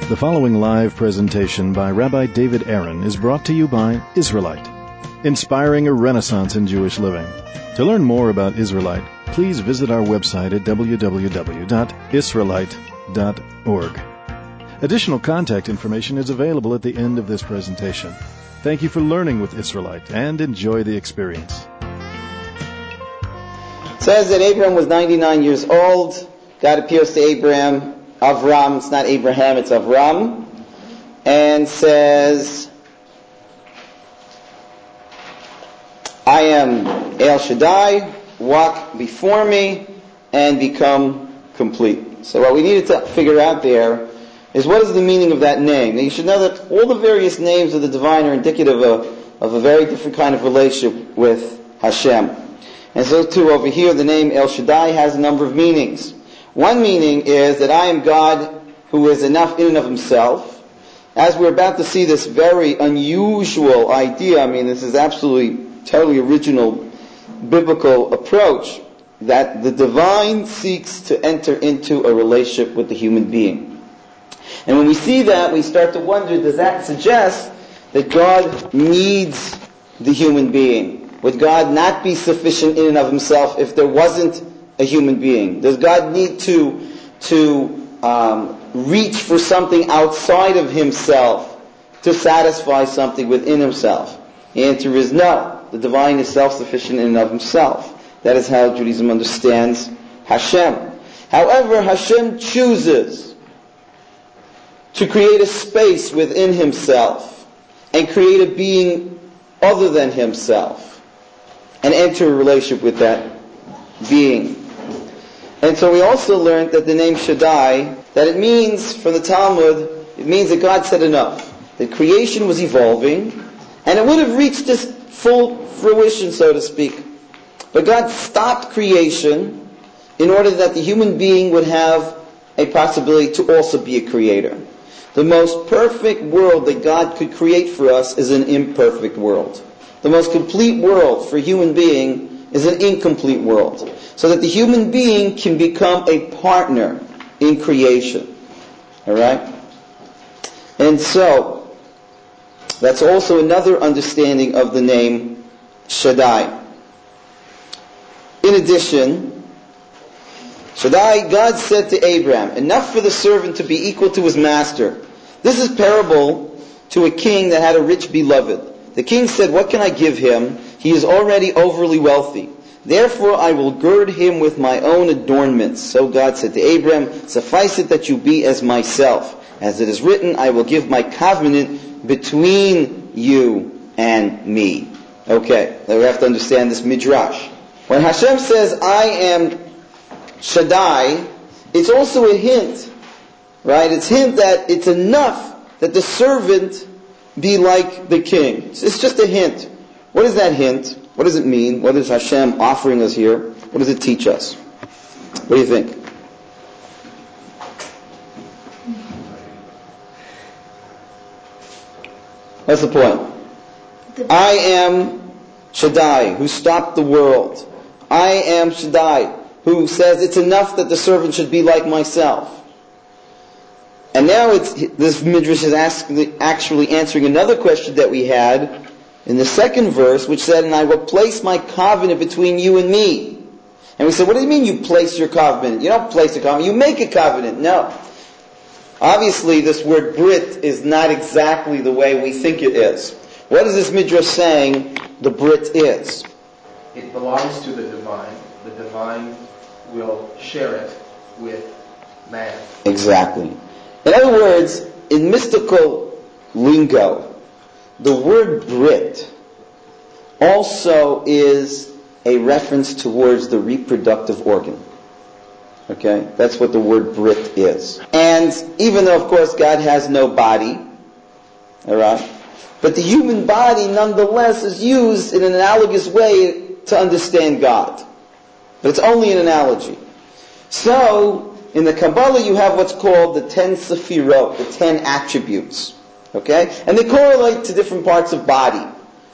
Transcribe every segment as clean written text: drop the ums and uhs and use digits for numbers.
The following live presentation by Rabbi David Aaron is brought to you by Israelite, inspiring a renaissance in Jewish living. To learn more about Israelite, please visit our website at www.israelite.org. Additional contact information is available at the end of this presentation. Thank you for learning with Israelite and enjoy the experience. It says that Abraham was 99 years old. God appears to Avram, it's not Abraham, it's Avram, and says, I am El Shaddai, walk before me and become complete. So what we needed to figure out there is what is the meaning of that name. Now you should know that all the various names of the divine are indicative of a very different kind of relationship with Hashem. And so too over here the name El Shaddai has a number of meanings. One meaning is that I am God who is enough in and of himself. As we're about to see this very unusual idea, this is absolutely totally original biblical approach, that the divine seeks to enter into a relationship with the human being. And when we see that, we start to wonder, does that suggest that God needs the human being? Would God not be sufficient in and of himself if there wasn't a human being? Does God need to reach for something outside of himself to satisfy something within himself? The answer is no. The divine is self-sufficient in and of himself. That is how Judaism understands Hashem. However, Hashem chooses to create a space within himself and create a being other than himself and enter a relationship with that being. And so we also learned that the name Shaddai, that it means, from the Talmud, it means that God said enough. That creation was evolving, and it would have reached its full fruition, so to speak. But God stopped creation in order that the human being would have a possibility to also be a creator. The most perfect world that God could create for us is an imperfect world. The most complete world for a human being is an incomplete world. So that the human being can become a partner in creation. Alright? And so, that's also another understanding of the name Shaddai. In addition, Shaddai, God said to Abraham, enough for the servant to be equal to his master. This is parable to a king that had a rich beloved. The king said, what can I give him? He is already overly wealthy. Therefore I will gird him with my own adornments. So God said to Abraham, suffice it that you be as myself. As it is written, I will give my covenant between you and me. Okay, now we have to understand this midrash. When Hashem says, I am Shaddai, it's also a hint, right? It's a hint that it's enough that the servant be like the king. It's just a hint. What is that hint? What does it mean? What is Hashem offering us here? What does it teach us? What do you think? What's the point? I am Shaddai, who stopped the world. I am Shaddai, who says it's enough that the servant should be like myself. And now this midrash is actually answering another question that we had in the second verse, which said, and I will place my covenant between you and me. And we said, what do you mean you place your covenant? You don't place a covenant, you make a covenant. No. Obviously, this word Brit is not exactly the way we think it is. What is this midrash saying the Brit is? It belongs to the divine. The divine will share it with man. Exactly. In other words, in mystical lingo, the word Brit also is a reference towards the reproductive organ. Okay? That's what the word Brit is. And even though, of course, God has no body, alright, but the human body nonetheless is used in an analogous way to understand God. But it's only an analogy. So, in the Kabbalah you have what's called the 10 Sefirot, the 10 attributes. Okay? And they correlate to different parts of body.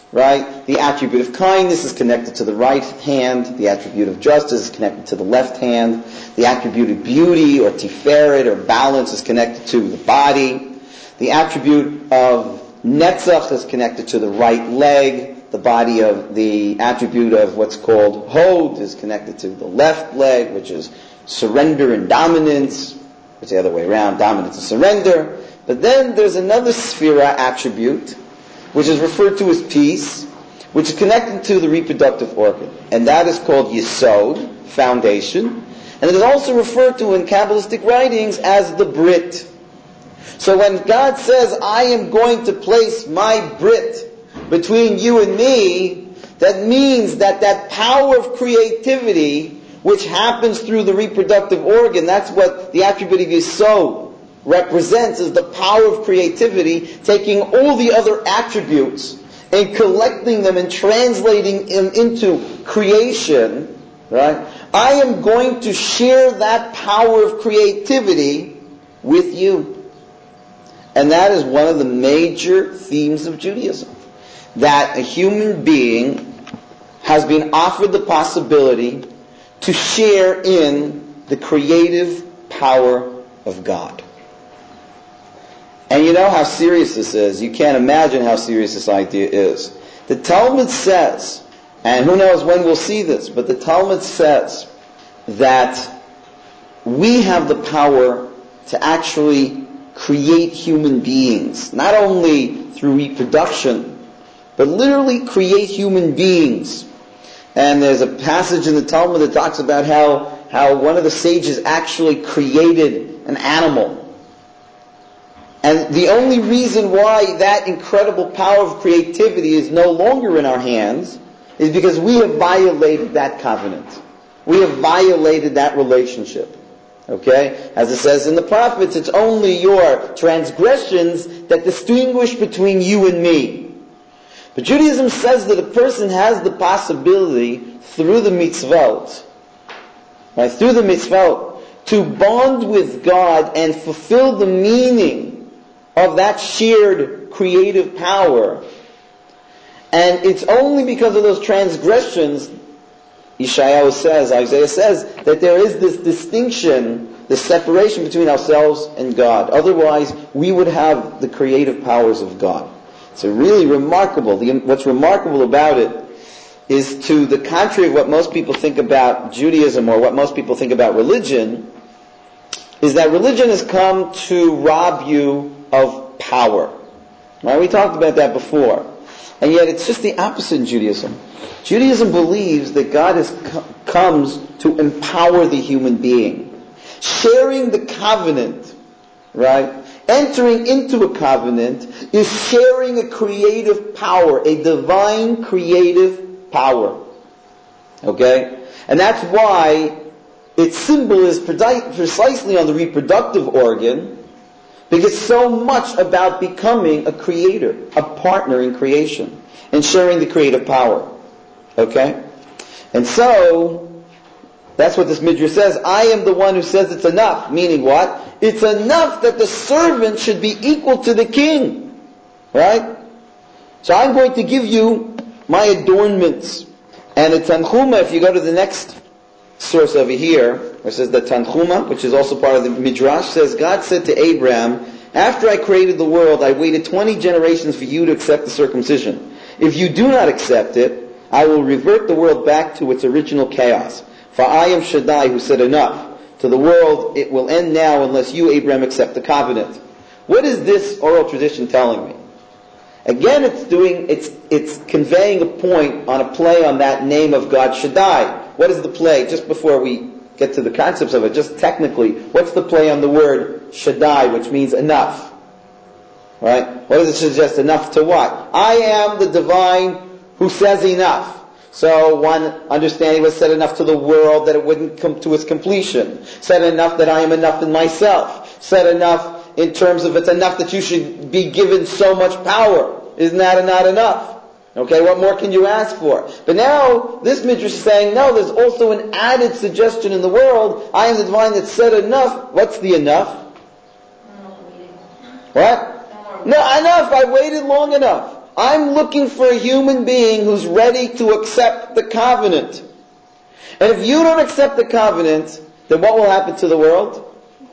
right? The attribute of kindness is connected to the right hand. The attribute of justice is connected to the left hand. The attribute of beauty or tiferet or balance is connected to the body. The attribute of netzach is connected to the right leg. The attribute of what's called hod is connected to the left leg, which is surrender and dominance. It's the other way around, dominance and surrender. But then there's another sphera attribute, which is referred to as peace, which is connected to the reproductive organ. And that is called yesod, foundation. And it is also referred to in Kabbalistic writings as the Brit. So when God says, I am going to place my Brit between you and me, that means that power of creativity, which happens through the reproductive organ, that's what the attribute of yesod represents, is the power of creativity, taking all the other attributes and collecting them and translating them into creation, right? I am going to share that power of creativity with you. And that is one of the major themes of Judaism. That a human being has been offered the possibility to share in the creative power of God. And you know how serious this is. You can't imagine how serious this idea is. The Talmud says, and who knows when we'll see this, but the Talmud says that we have the power to actually create human beings, not only through reproduction, but literally create human beings. And there's a passage in the Talmud that talks about how one of the sages actually created an animal. And the only reason why that incredible power of creativity is no longer in our hands is because we have violated that covenant. We have violated that relationship. Okay? As it says in the prophets, it's only your transgressions that distinguish between you and me. But Judaism says that a person has the possibility through the mitzvot, right, through the mitzvot, to bond with God and fulfill the meaning of that shared creative power. And it's only because of those transgressions, Isaiah says, that there is this distinction, this separation between ourselves and God. Otherwise, we would have the creative powers of God. It's really remarkable. What's remarkable about it is, to the contrary of what most people think about Judaism or what most people think about religion, is that religion has come to rob you of power. Right? We talked about that before. And yet it's just the opposite in Judaism. Judaism believes that God comes to empower the human being. Sharing the covenant, right? Entering into a covenant is sharing a creative power, a divine creative power. Okay? And that's why its symbol is precisely on the reproductive organ, because so much about becoming a creator, a partner in creation, and sharing the creative power. Okay? And so, that's what this midrash says. I am the one who says it's enough. Meaning what? It's enough that the servant should be equal to the king. Right? So I'm going to give you my adornments. And the Tanchuma, if you go to the next source over here, where it says the Tanchuma, which is also part of the midrash, says, God said to Abraham, after I created the world, I waited 20 generations for you to accept the circumcision. If you do not accept it, I will revert the world back to its original chaos. For I am Shaddai, who said enough. To the world, it will end now unless you, Abraham, accept the covenant. What is this oral tradition telling me? Again, it's conveying a point on a play on that name of God, Shaddai. What is the play? Just before we get to the concepts of it, just technically, what's the play on the word Shaddai, which means enough? Right? What does it suggest? Enough to what? I am the divine who says enough. So one understanding was said enough to the world that it wouldn't come to its completion. Said enough that I am enough in myself. Said enough in terms of it's enough that you should be given so much power. Isn't that not enough? Okay, what more can you ask for? But now, this midrash is saying, no, there's also an added suggestion in the world. I am the divine that said enough. What's the enough? What? No, enough. I waited long enough. I'm looking for a human being who's ready to accept the covenant. And if you don't accept the covenant, then what will happen to the world?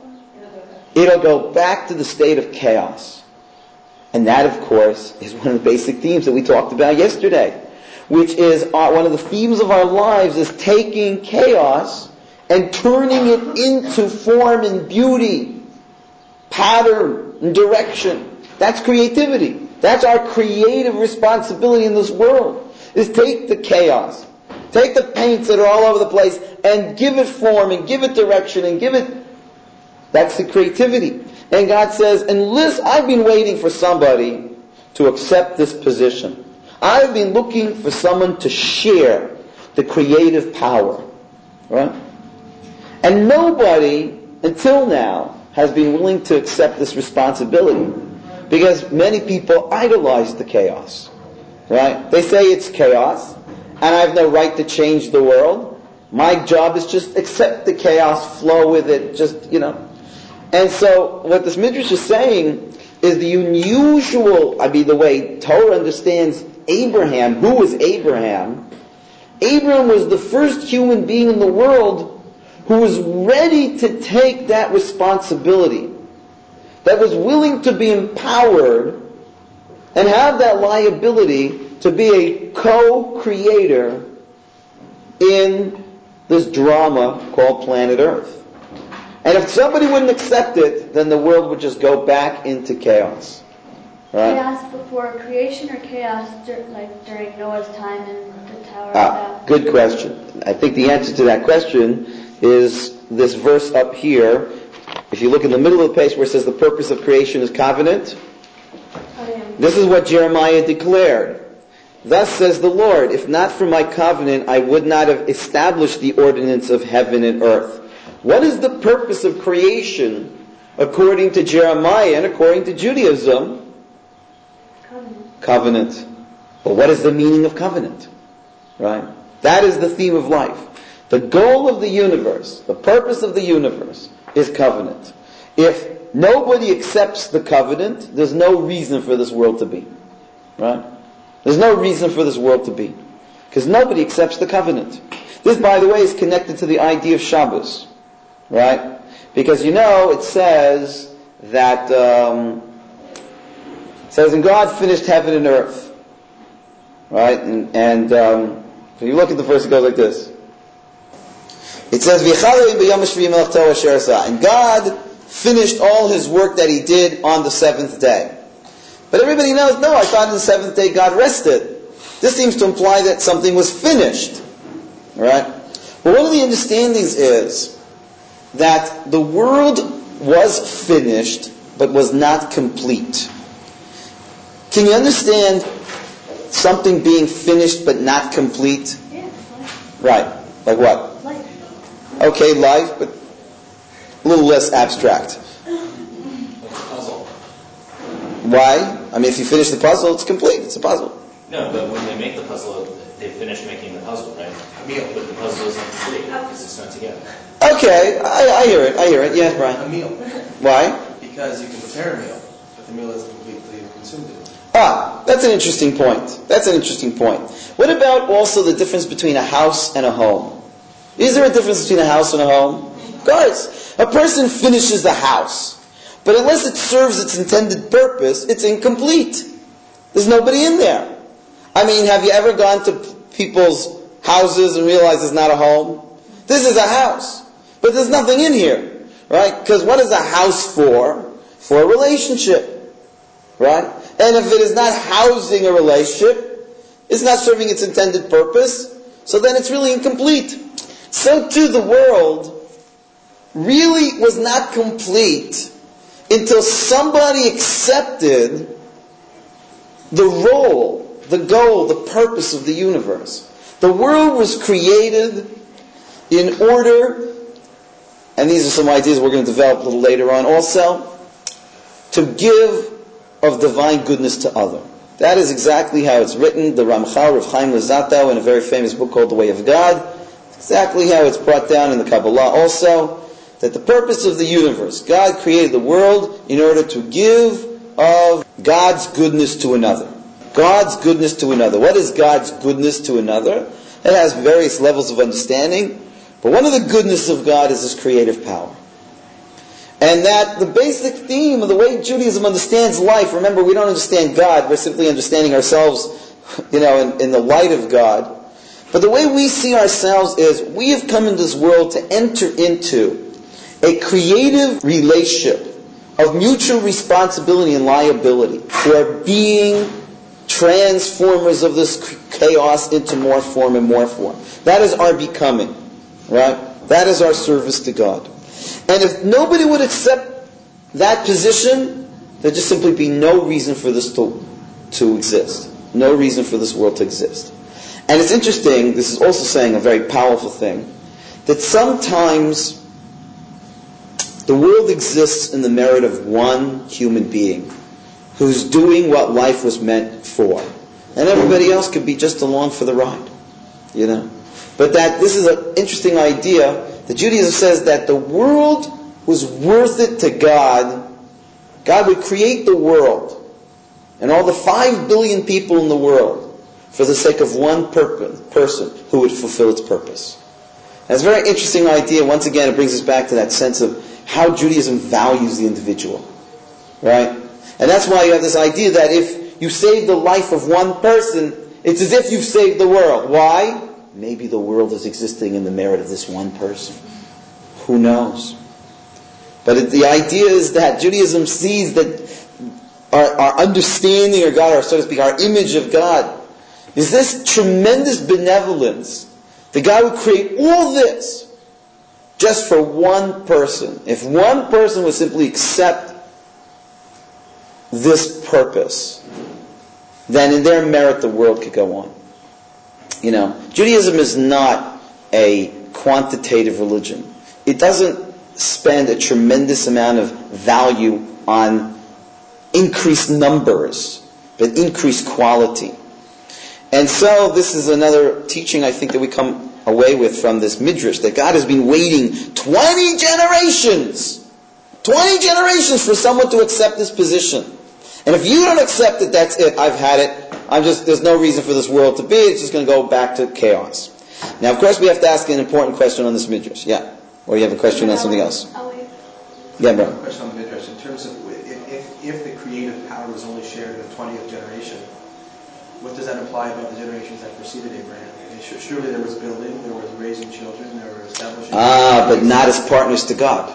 It'll go back to the state of chaos. And that, of course, is one of the basic themes that we talked about yesterday, which is one of the themes of our lives is taking chaos and turning it into form and beauty, pattern and direction. That's creativity. That's our creative responsibility in this world, is take the chaos, take the paints that are all over the place and give it form and give it direction and give it... That's the creativity. And God says, and listen, I've been waiting for somebody to accept this position. I've been looking for someone to share the creative power. Right? And nobody, until now, has been willing to accept this responsibility. Because many people idolize the chaos. Right? They say it's chaos, and I have no right to change the world. My job is just accept the chaos, flow with it, just, And so, what this Midrash is saying is the unusual, the way Torah understands Abraham. Who was Abraham? Abraham was the first human being in the world who was ready to take that responsibility, that was willing to be empowered and have that liability to be a co-creator in this drama called planet Earth. And if somebody wouldn't accept it, then the world would just go back into chaos. Right? Chaos before creation or chaos during Noah's time and the Tower of Babel? Good question. I think the answer to that question is this verse up here. If you look in the middle of the page where it says the purpose of creation is covenant, this is what Jeremiah declared. Thus says the Lord, if not for my covenant, I would not have established the ordinance of heaven and earth. What is the purpose of creation according to Jeremiah and according to Judaism? Covenant. But what is the meaning of covenant? Right? That is the theme of life. The goal of the universe, the purpose of the universe is covenant. If nobody accepts the covenant, there's no reason for this world to be. Right? There's no reason for this world to be. Because nobody accepts the covenant. This, by the way, is connected to the idea of Shabbos. Right? Because it says that, and God finished heaven and earth. Right? And if you look at the verse, it goes like this. It says, and God finished all His work that He did on the seventh day. But everybody knows, no, I thought on the seventh day God rested. This seems to imply that something was finished. Right? Well, one of the understandings is that the world was finished, but was not complete. Can you understand something being finished but not complete? Yeah. Right. Like what? Life. Okay, life, but a little less abstract. Puzzle. Why? If you finish the puzzle, it's complete. It's a puzzle. No, but when they make the puzzle, they finish making the puzzle, right? A meal. But the puzzle isn't complete because it's not together. Okay, I hear it. Yes, Brian? A meal. Why? Because you can prepare a meal, but the meal isn't complete until you've consumed it. That's an interesting point. What about also the difference between a house and a home? Is there a difference between a house and a home? Of course. A person finishes the house, but unless it serves its intended purpose, it's incomplete. There's nobody in there. Have you ever gone to people's houses and realized it's not a home? This is a house, but there's nothing in here, right? Because what is a house for? For a relationship, right? And if it is not housing a relationship, it's not serving its intended purpose, so then it's really incomplete. So too the world really was not complete until somebody accepted the role, the goal, the purpose of the universe. The world was created in order, and these are some ideas we're going to develop a little later on also, to give of divine goodness to other. That is exactly how it's written. The Ramchal, Rav Chaim Luzzatto, in a very famous book called The Way of God, exactly how it's brought down in the Kabbalah also, that the purpose of the universe, God created the world in order to give of God's goodness to another. God's goodness to another. What is God's goodness to another? It has various levels of understanding, but one of the goodness of God is His creative power. And that the basic theme of the way Judaism understands life, remember, we don't understand God, we're simply understanding ourselves, in the light of God. But the way we see ourselves is, we have come into this world to enter into a creative relationship of mutual responsibility and liability for being transformers of this chaos into more form and more form. That is our becoming, right? That is our service to God. And if nobody would accept that position, there'd just simply be no reason for this to exist. No reason for this world to exist. And it's interesting, this is also saying a very powerful thing, that sometimes the world exists in the merit of one human being who's doing what life was meant for. And everybody else could be just along for the ride. But that this is an interesting idea. The Judaism says that the world was worth it to God. God would create the world and all the 5 billion people in the world for the sake of one person who would fulfill its purpose. And it's a very interesting idea. Once again, it brings us back to that sense of how Judaism values the individual. Right? And that's why you have this idea that if you save the life of one person, it's as if you've saved the world. Why? Maybe the world is existing in the merit of this one person. Who knows? But the idea is that Judaism sees that our understanding of God, or so to speak, our image of God, is this tremendous benevolence that God would create all this just for one person. If one person would simply accept this purpose, then in their merit the world could go on. Judaism is not a quantitative religion. It doesn't spend a tremendous amount of value on increased numbers, but increased quality. And so this is another teaching I think that we come away with from this midrash, that God has been waiting 20 generations for someone to accept this position. And if you don't accept it, that's it. I've had it. There's no reason for this world to be. It's just going to go back to chaos. Now, of course, we have to ask an important question on this midrash. Yeah. Or you have a question on something else? Yeah, bro. I have a question on the midrash. In terms of if the creative power was only shared in the 20th generation, what does that imply about the generations that preceded Abraham? Surely there was building, there was raising children, there were establishing... but not as partners to God.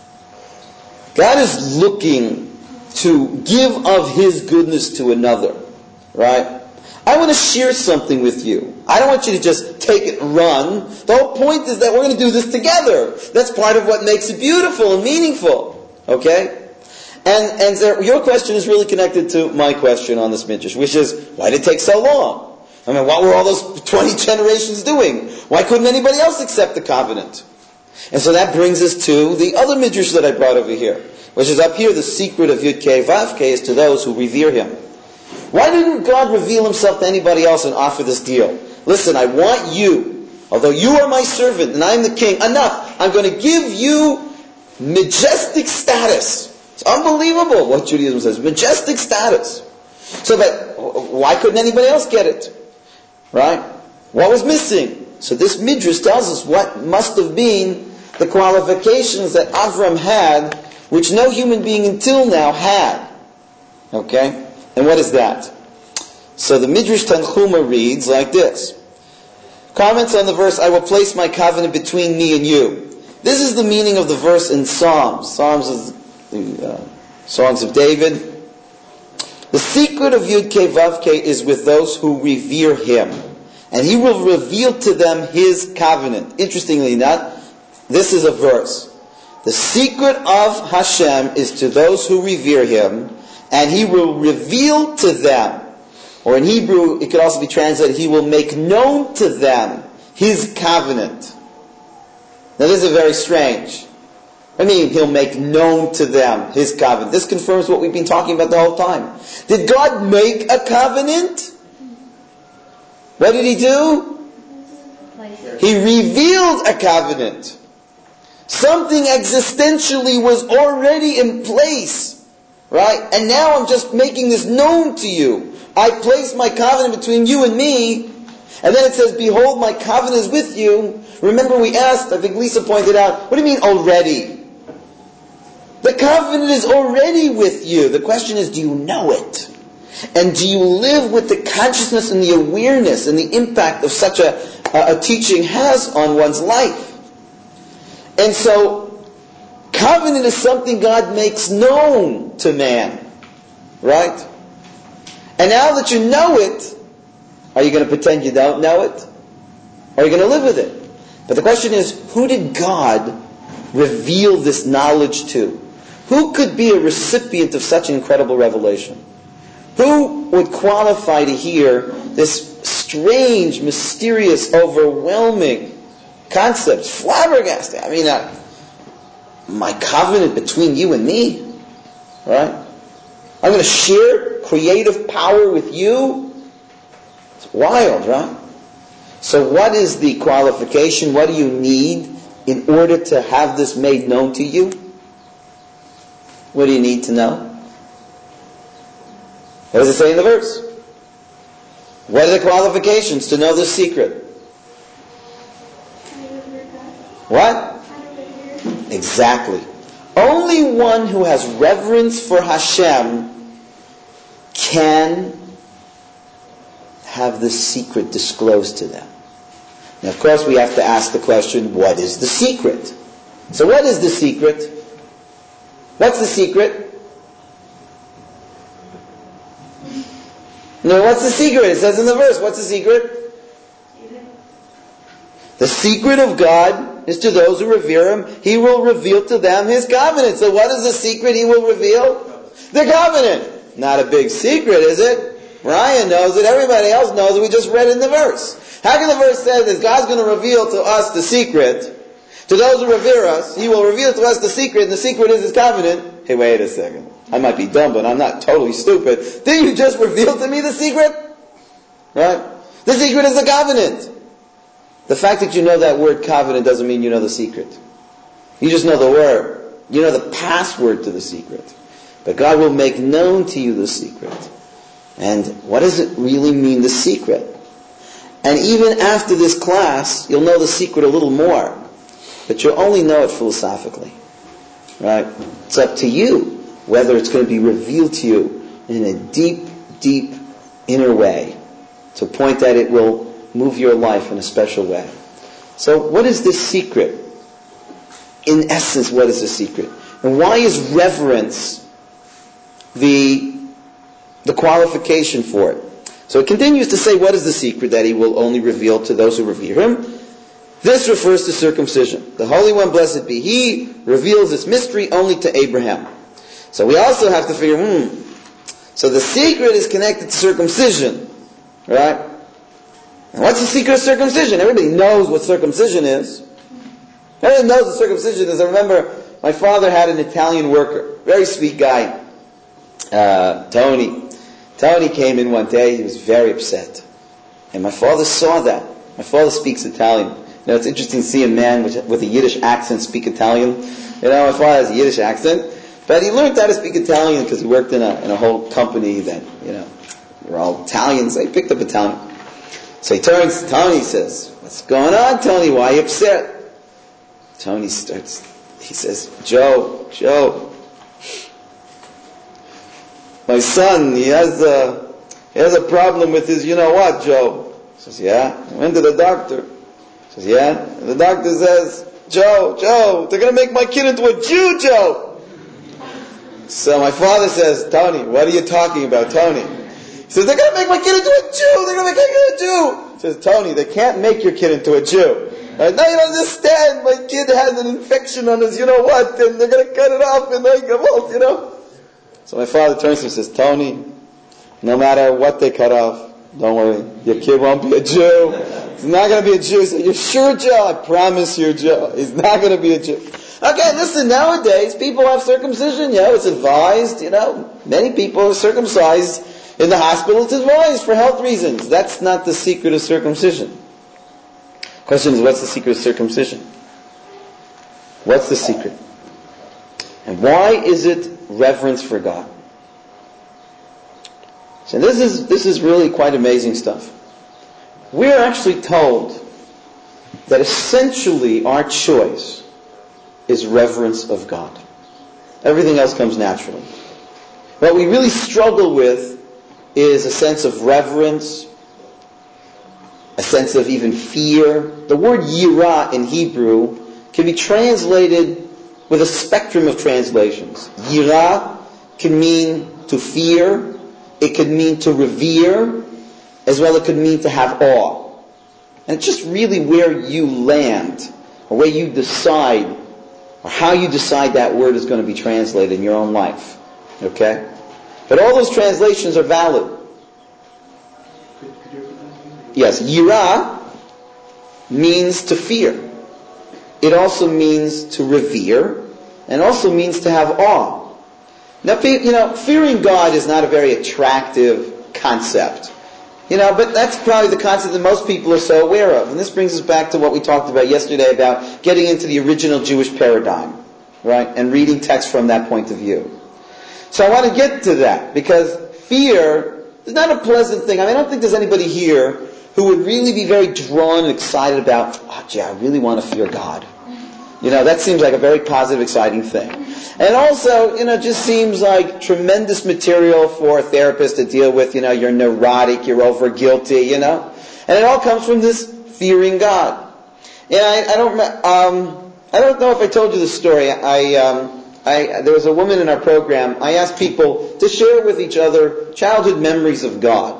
God is looking to give of His goodness to another. Right? I want to share something with you. I don't want you to just take it and run. The whole point is that we're going to do this together. That's part of what makes it beautiful and meaningful. Okay? And so your question is really connected to my question on this midrash, which is, why did it take so long? I mean, what were all those 20 generations doing? Why couldn't anybody else accept the covenant? And so that brings us to the other midrash that I brought over here, which is up here, the secret of Yud-Kei Vav-Kei is to those who revere Him. Why didn't God reveal Himself to anybody else and offer this deal? Listen, I want you, although you are my servant and I'm the king, enough. I'm going to give you majestic status. It's unbelievable what Judaism says. Majestic status. So that, why couldn't anybody else get it? Right? What was missing? So this midrash tells us what must have been the qualifications that Avram had, which no human being until now had. Okay? And what is that? So the Midrash Tanchuma reads like this. Comments on the verse, I will place my covenant between me and you. This is the meaning of the verse in Psalms. Psalms is the Songs of David. The secret of Yud-Kei Vav-Kei is with those who revere Him. And He will reveal to them His covenant. Interestingly enough, this is a verse. The secret of Hashem is to those who revere Him, and He will reveal to them, or in Hebrew it could also be translated, He will make known to them His covenant. Now this is very strange. I mean, He'll make known to them His covenant. This confirms what we've been talking about the whole time. Did God make a covenant? What did He do? He revealed a covenant. Something existentially was already in place. Right? And now I'm just making this known to you. I place my covenant between you and me, and then it says, behold, my covenant is with you. Remember we asked, I think Lisa pointed out, what do you mean already? The covenant is already with you. The question is, do you know it? And do you live with the consciousness and the awareness and the impact of such a teaching has on one's life? And so, covenant is something God makes known to man. Right? And now that you know it, are you going to pretend you don't know it? Or are you going to live with it? But the question is, who did God reveal this knowledge to? Who could be a recipient of such incredible revelation? Who would qualify to hear this strange, mysterious, overwhelming concepts? Flabbergasting. I mean, my covenant between you and me, right? I'm going to share creative power with you. It's wild, right? So what is the qualification? What do you need in order to have this made known to you? What do you need to know? What does it say in the verse? What are the qualifications to know this secret? What? Exactly. Only one who has reverence for Hashem can have this secret disclosed to them. Now, of course, we have to ask the question, what is the secret? So what is the secret? What's the secret? No, what's the secret? It says in the verse, what's the secret? The secret of God is to those who revere Him. He will reveal to them His covenant. So what is the secret He will reveal? The covenant. Not a big secret, is it? Ryan knows it. Everybody else knows it. We just read it in the verse. How can the verse say that God's going to reveal to us the secret? To those who revere us, He will reveal to us the secret, and the secret is His covenant. Hey, wait a second. I might be dumb, but I'm not totally stupid. Didn't you just reveal to me the secret? Right? The secret is the covenant. The fact that you know that word covenant doesn't mean you know the secret. You just know the word. You know the password to the secret. But God will make known to you the secret. And what does it really mean, the secret? And even after this class, you'll know the secret a little more. But you'll only know it philosophically. Right? It's up to you whether it's going to be revealed to you in a deep, deep inner way, to a point that it will move your life in a special way. So what is this secret? In essence, what is the secret? And why is reverence the qualification for it? So it continues to say, what is the secret that He will only reveal to those who revere Him? This refers to circumcision. The Holy One, blessed be He, reveals this mystery only to Abraham. So we also have to figure, so the secret is connected to circumcision, right? And what's the secret of circumcision? Everybody knows what circumcision is. Everybody knows what circumcision is. I remember my father had an Italian worker, very sweet guy, Tony. Tony came in one day, he was very upset. And my father saw that. My father speaks Italian. You know, it's interesting to see a man with a Yiddish accent speak Italian. You know, my father has a Yiddish accent. But he learned how to speak Italian because he worked in a whole company that, you know, we're all Italians. So he picked up Italian. So he turns to Tony, he says, what's going on, Tony? Why are you upset? Tony starts, he says, Joe, my son, he has a problem with his, you know what, Joe? He says, yeah. He went to the doctor. He says, yeah. And the doctor says, Joe, they're going to make my kid into a Jew, Joe. So my father says, Tony, what are you talking about, Tony? He says, they're going to make my kid into a Jew. They're going to make my kid into a Jew. He says, Tony, they can't make your kid into a Jew. Right? Now you don't understand. My kid has an infection on his, you know what, and they're going to cut it off, and well, you know. So my father turns to him and says, Tony, no matter what they cut off, don't worry, your kid won't be a Jew. He's not going to be a Jew. He said, you're sure, Joe? I promise you, Joe. He's not going to be a Jew. Okay, listen, nowadays people have circumcision, it's advised, many people are circumcised in the hospital, it's advised for health reasons. That's not the secret of circumcision. Question is, what's the secret of circumcision? What's the secret? And why is it reverence for God? So this is really quite amazing stuff. We're actually told that essentially our choice is reverence of God. Everything else comes naturally. What we really struggle with is a sense of reverence, a sense of even fear. The word yirah in Hebrew can be translated with a spectrum of translations. Yirah can mean to fear, it could mean to revere, as well it could mean to have awe. And it's just really where you land, or where you decide, or how you decide that word is going to be translated in your own life. Okay? But all those translations are valid. Could you repeat that? Yes, yirah means to fear. It also means to revere, and also means to have awe. Now, fearing God is not a very attractive concept. But that's probably the concept that most people are so aware of. And this brings us back to what we talked about yesterday about getting into the original Jewish paradigm, right? And reading text from that point of view. So I want to get to that, because fear is not a pleasant thing. I don't think there's anybody here who would really be very drawn and excited about, I really want to fear God. That seems like a very positive, exciting thing. And also, just seems like tremendous material for a therapist to deal with. You're neurotic, you're over guilty, And it all comes from this fearing God. I don't know if I told you this story. There was a woman in our program. I asked people to share with each other childhood memories of God.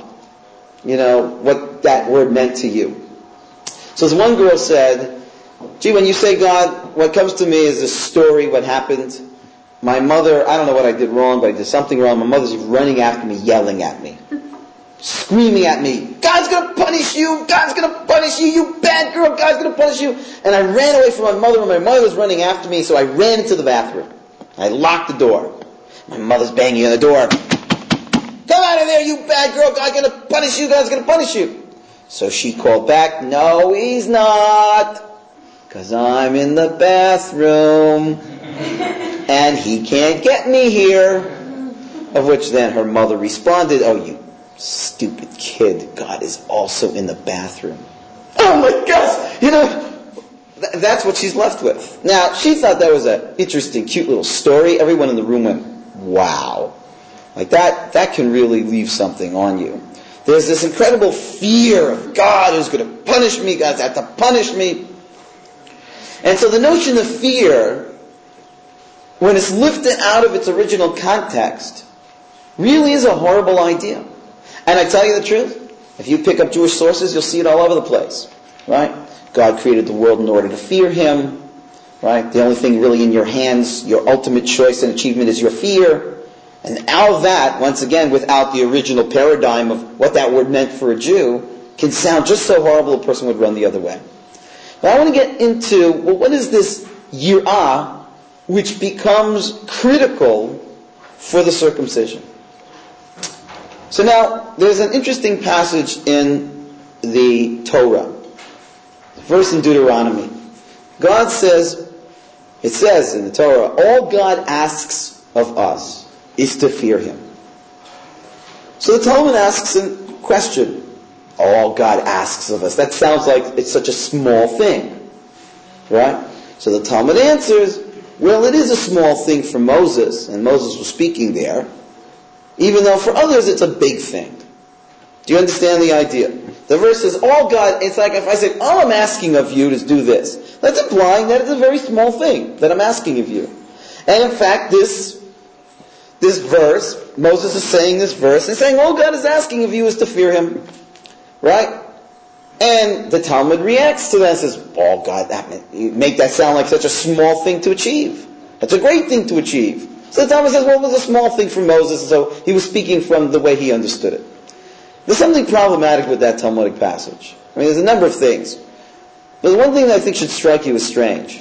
What that word meant to you. So this one girl said, when you say God, what comes to me is this story, what happened. My mother, I don't know what I did wrong, but I did something wrong. My mother's running after me, yelling at me, screaming at me, God's going to punish you, God's going to punish you, you bad girl, God's going to punish you. And I ran away from my mother, and my mother was running after me, so I ran into the bathroom. I locked the door. My mother's banging on the door. Come out of there, you bad girl, God's going to punish you, God's going to punish you. So she called back, no, he's not. Because I'm in the bathroom, and he can't get me here. Of which then her mother responded, oh, you stupid kid, God is also in the bathroom. Oh my gosh! That's what she's left with. Now, she thought that was an interesting, cute little story. Everyone in the room went, wow. Like that can really leave something on you. There's this incredible fear of God who's going to punish me, God's out to punish me. And so the notion of fear, when it's lifted out of its original context, really is a horrible idea. And I tell you the truth, if you pick up Jewish sources, you'll see it all over the place. Right? God created the world in order to fear Him. Right? The only thing really in your hands, your ultimate choice and achievement is your fear. And out of that, once again, without the original paradigm of what that word meant for a Jew, can sound just so horrible a person would run the other way. But I want to get into, what is this yirah, which becomes critical for the circumcision? So now, there's an interesting passage in the Torah, verse in Deuteronomy. God says, it says in the Torah, all God asks of us is to fear Him. So the Talmud asks a question. All God asks of us. That sounds like it's such a small thing. Right? So the Talmud answers, well, it is a small thing for Moses, and Moses was speaking there, even though for others it's a big thing. Do you understand the idea? The verse says, all God, it's like if I said, all I'm asking of you is do this. That's implying that it's a very small thing that I'm asking of you. And in fact, this verse, Moses is saying this verse, and saying all God is asking of you is to fear Him. Right? And the Talmud reacts to that and says, oh God, you make that sound like such a small thing to achieve. That's a great thing to achieve. So the Talmud says, well, it was a small thing for Moses, and so he was speaking from the way he understood it. There's something problematic with that Talmudic passage. There's a number of things. But the one thing that I think should strike you as strange.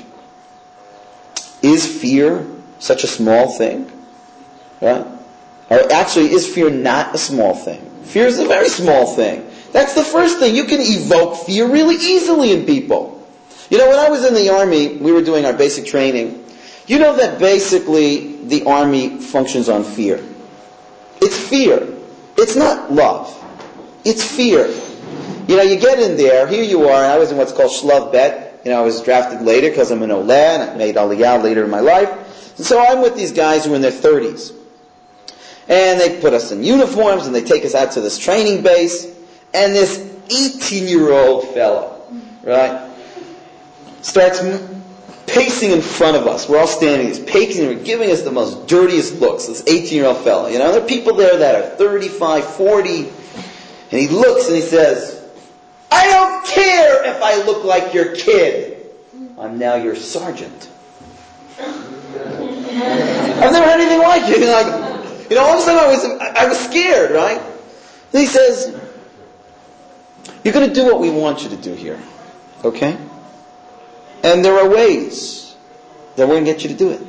Is fear such a small thing? Right? Or actually, is fear not a small thing? Fear is a very small thing. That's the first thing. You can evoke fear really easily in people. When I was in the Army, we were doing our basic training. You know that basically the Army functions on fear. It's fear. It's not love. It's fear. You get in there, here you are, and I was in what's called Shlav Bet. I was drafted later because I'm an Oleh, and I made Aliyah later in my life. And so I'm with these guys who are in their 30s. And they put us in uniforms, and they take us out to this training base, and this 18-year-old fellow, right, starts pacing in front of us. We're all standing, he's pacing, and giving us the most dirtiest looks, this 18-year-old fellow. There are people there that are 35, 40, and he looks and he says, "I don't care if I look like your kid. I'm now your sergeant." I've never heard anything like it. All of a sudden I was scared, right? And he says, "You're going to do what we want you to do here, okay? And there are ways that we're going to get you to do it."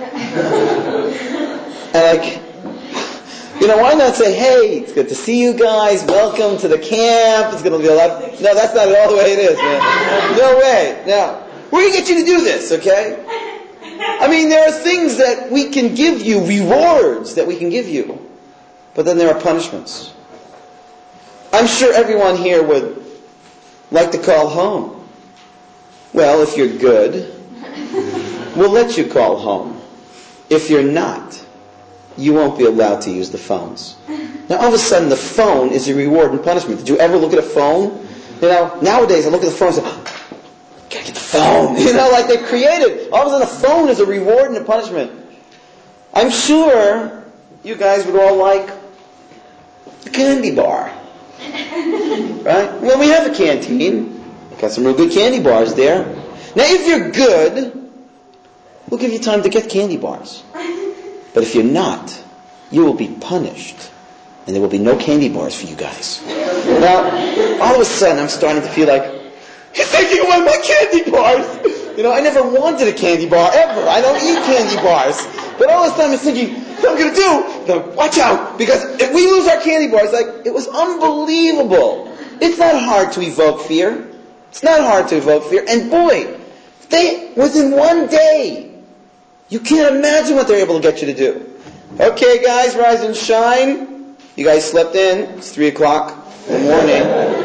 And why not say, "Hey, it's good to see you guys. Welcome to the camp. It's going to be a lot." No, that's not at all the way it is, man. No way. No. We're going to get you to do this, okay? There are things that we can give you, rewards that we can give you. But then there are punishments. I'm sure everyone here would like to call home. Well, if you're good, we'll let you call home. If you're not, you won't be allowed to use the phones. Now, all of a sudden, the phone is a reward and punishment. Did you ever look at a phone? Nowadays, I look at the phone and say, "Gotta get the phone." Like they've created. All of a sudden, a phone is a reward and a punishment. I'm sure you guys would all like a candy bar. Right? Well, we have a canteen. Got some real good candy bars there. Now, if you're good, we'll give you time to get candy bars. But if you're not, you will be punished. And there will be no candy bars for you guys. Now, all of a sudden, I'm starting to feel like, he's taking away my candy bars. I never wanted a candy bar, ever. I don't eat candy bars. But all this time I'm thinking, what I'm going to do? No, watch out. Because if we lose our candy bars, it was unbelievable. It's not hard to evoke fear. It's not hard to evoke fear. And boy, within one day, you can't imagine what they're able to get you to do. Okay, guys, rise and shine. You guys slept in. It's 3 o'clock in the morning.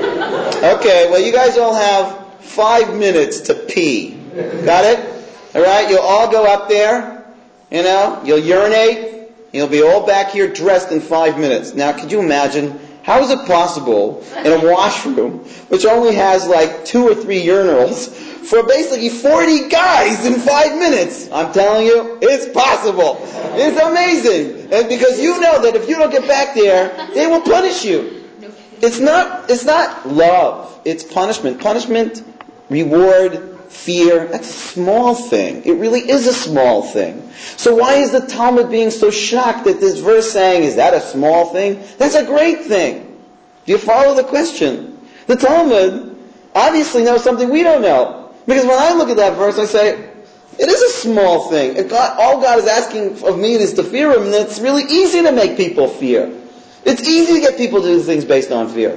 Okay, well, you guys all have 5 minutes to pee. Got it? All right, you'll all go up there. You'll urinate. You'll be all back here dressed in 5 minutes. Now, could you imagine? How is it possible in a washroom, which only has 2 or 3 urinals, for basically 40 guys in 5 minutes? I'm telling you, it's possible. It's amazing. And because you know that if you don't get back there, they will punish you. It's not love. It's punishment. Punishment, reward, fear, that's a small thing. It really is a small thing. So why is the Talmud being so shocked at this verse saying, is that a small thing? That's a great thing. Do you follow the question? The Talmud obviously knows something we don't know. Because when I look at that verse, I say, it is a small thing. All God is asking of me is to fear Him, and it's really easy to make people fear. It's easy to get people to do things based on fear.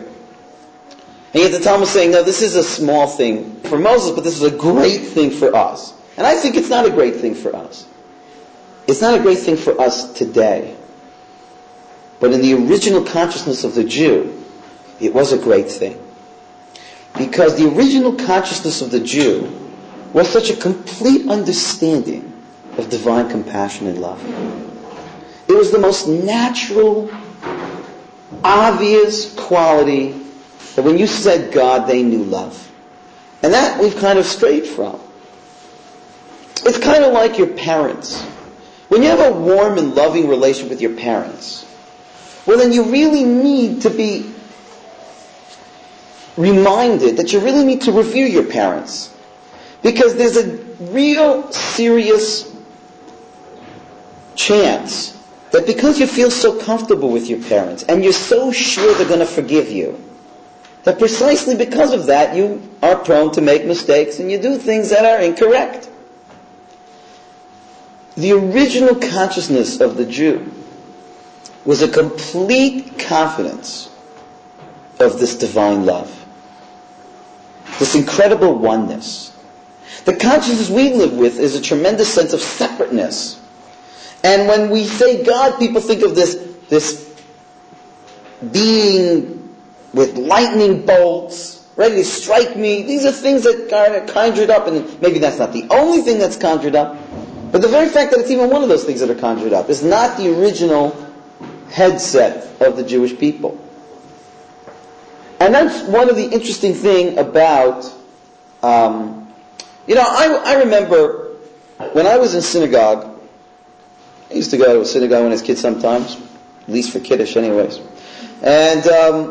And yet the Talmud is saying, no, this is a small thing for Moses, but this is a great thing for us. And I think it's not a great thing for us. It's not a great thing for us today. But in the original consciousness of the Jew, it was a great thing. Because the original consciousness of the Jew was such a complete understanding of divine compassion and love. It was the most natural, obvious quality that when you said God, they knew love. And that we've kind of strayed from. It's kind of like your parents. When you have a warm and loving relationship with your parents, well, then you really need to be reminded that you really need to revere your parents. Because there's a real serious chance that because you feel so comfortable with your parents and you're so sure they're going to forgive you, that precisely because of that you are prone to make mistakes and you do things that are incorrect. The original consciousness of the Jew was a complete confidence of this divine love. This incredible oneness. The consciousness we live with is a tremendous sense of separateness. And when we say God, people think of this being with lightning bolts, ready to strike me. These are things that are conjured up, and maybe that's not the only thing that's conjured up, but the very fact that it's even one of those things that are conjured up is not the original headset of the Jewish people. And that's one of the interesting thing about, I remember when I was in synagogue, I used to go to a synagogue when I was a kid sometimes, at least for Kiddush anyways. And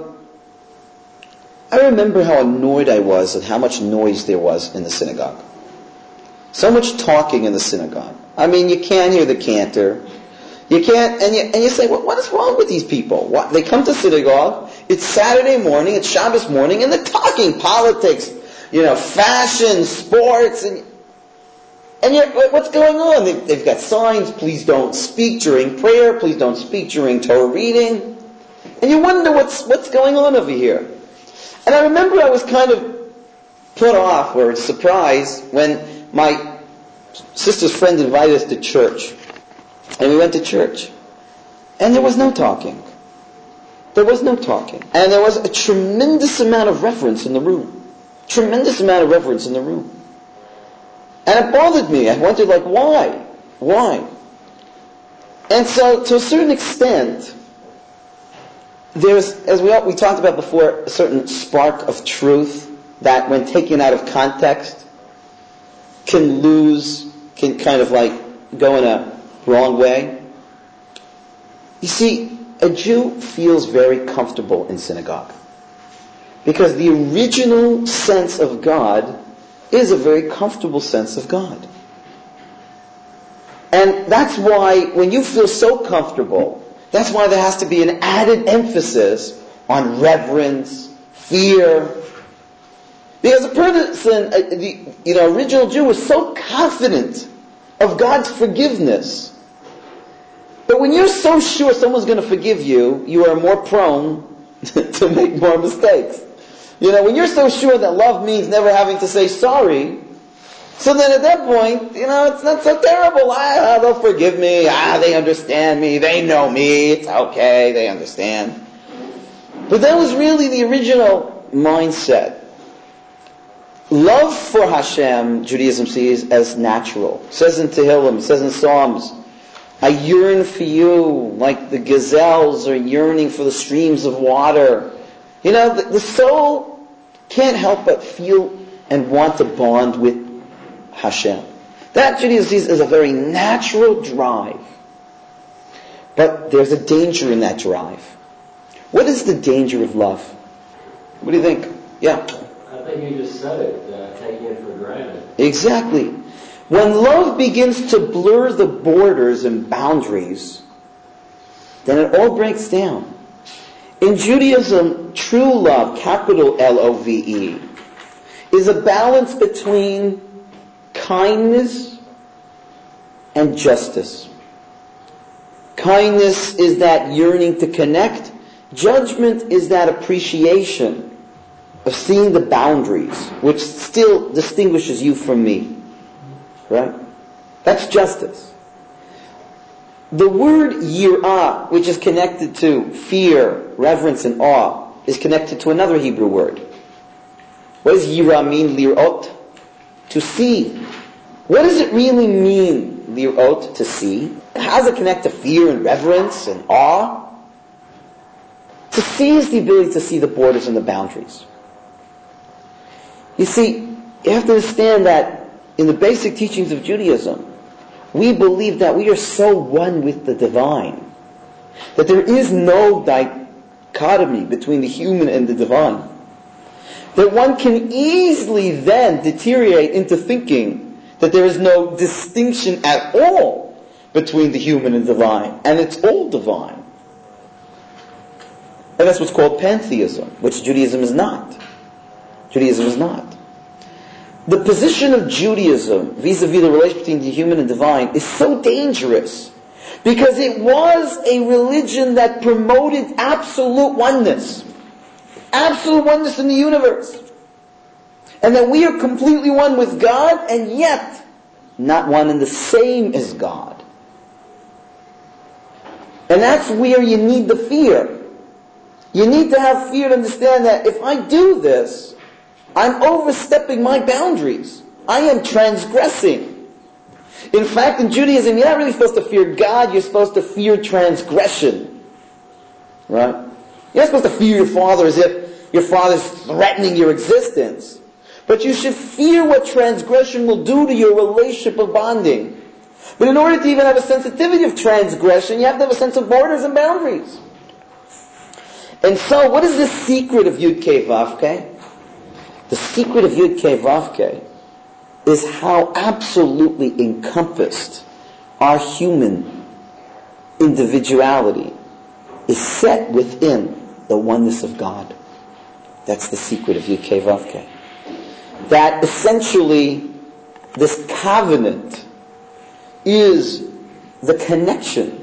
I remember how annoyed I was at how much noise there was in the synagogue. So much talking in the synagogue. I mean, you can't hear the cantor. You can't, and you say, what is wrong with these people? What? They come to synagogue, it's Saturday morning, it's Shabbos morning, and they're talking politics, fashion, sports, and what's going on? They've got signs, please don't speak during prayer, please don't speak during Torah reading. And you wonder what's going on over here. And I remember I was kind of put off or surprised when my sister's friend invited us to church. And we went to church. And there was no talking. There was no talking. And there was a tremendous amount of reverence in the room. Tremendous amount of reverence in the room. And it bothered me. I wondered, why? Why? And so, to a certain extent, there's, as we talked about before, a certain spark of truth that, when taken out of context, can kind of go in a wrong way. You see, a Jew feels very comfortable in synagogue because the original sense of God is a very comfortable sense of God. And that's why when you feel so comfortable, that's why there has to be an added emphasis on reverence, fear. Because a person, the original Jew was so confident of God's forgiveness. But when you're so sure someone's going to forgive you, you are more prone to make more mistakes. When you're so sure that love means never having to say sorry, so then at that point, it's not so terrible. They'll forgive me. They understand me. They know me. It's okay. They understand. But that was really the original mindset. Love for Hashem, Judaism sees as natural. It says in Tehillim, it says in Psalms, I yearn for you like the gazelles are yearning for the streams of water. The soul can't help but feel and want to bond with Hashem. That Judaism sees as a very natural drive. But there's a danger in that drive. What is the danger of love? What do you think? Yeah. I think you just said it, taking it for granted. Exactly. When love begins to blur the borders and boundaries, then it all breaks down. In Judaism, true love, capital L-O-V-E, is a balance between kindness and justice. Kindness is that yearning to connect. Judgment is that appreciation of seeing the boundaries, which still distinguishes you from me. Right? That's justice. The word yirah, which is connected to fear, reverence, and awe, is connected to another Hebrew word. What does yirah mean, lirot? To see. What does it really mean, lirot, to see? How does it connect to fear and reverence and awe? To see is the ability to see the borders and the boundaries. You see, you have to understand that in the basic teachings of Judaism, we believe that we are so one with the divine, that there is no dichotomy between the human and the divine, that one can easily then deteriorate into thinking that there is no distinction at all between the human and divine, and it's all divine. And that's what's called pantheism, which Judaism is not. Judaism is not. The position of Judaism vis-a-vis the relation between the human and divine is so dangerous because it was a religion that promoted absolute oneness. Absolute oneness in the universe. And that we are completely one with God and yet not one and the same as God. And that's where you need the fear. You need to have fear to understand that if I do this, I'm overstepping my boundaries. I am transgressing. In fact, in Judaism, you're not really supposed to fear God, you're supposed to fear transgression. Right? You're not supposed to fear your father as if your father's threatening your existence. But you should fear what transgression will do to your relationship of bonding. But in order to even have a sensitivity of transgression, you have to have a sense of borders and boundaries. And so, what is the secret of Yud Kei Vav Kei? The secret of Yud Kei Vav Kei is how absolutely encompassed our human individuality is set within the oneness of God. That's the secret of Yud Kei Vav Kei. That essentially this covenant is the connection.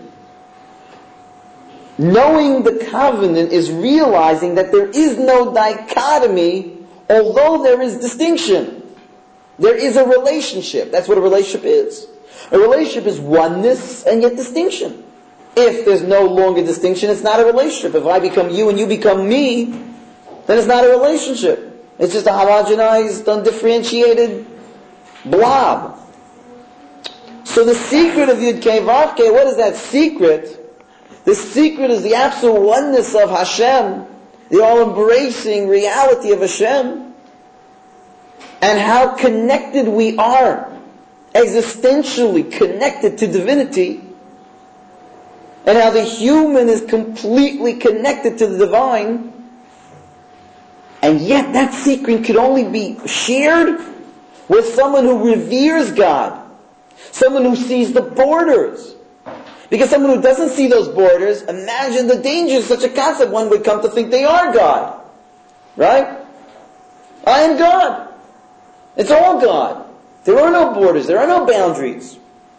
Knowing the covenant is realizing that there is no dichotomy, although there is distinction. There is a relationship. That's what a relationship is. A relationship is oneness and yet distinction. If there's no longer distinction, it's not a relationship. If I become you and you become me, then it's not a relationship. It's just a homogenized, undifferentiated blob. So the secret of Yud Kei Vav Kei, what is that secret? The secret is the absolute oneness of Hashem, the all-embracing reality of Hashem, and how connected we are, existentially connected to divinity, and how the human is completely connected to the divine, and yet that secret could only be shared with someone who reveres God, someone who sees the borders. Because someone who doesn't see those borders, imagine the dangers of such a concept. One would come to think they are God. Right? I am God. It's all God. There are no borders. There are no boundaries.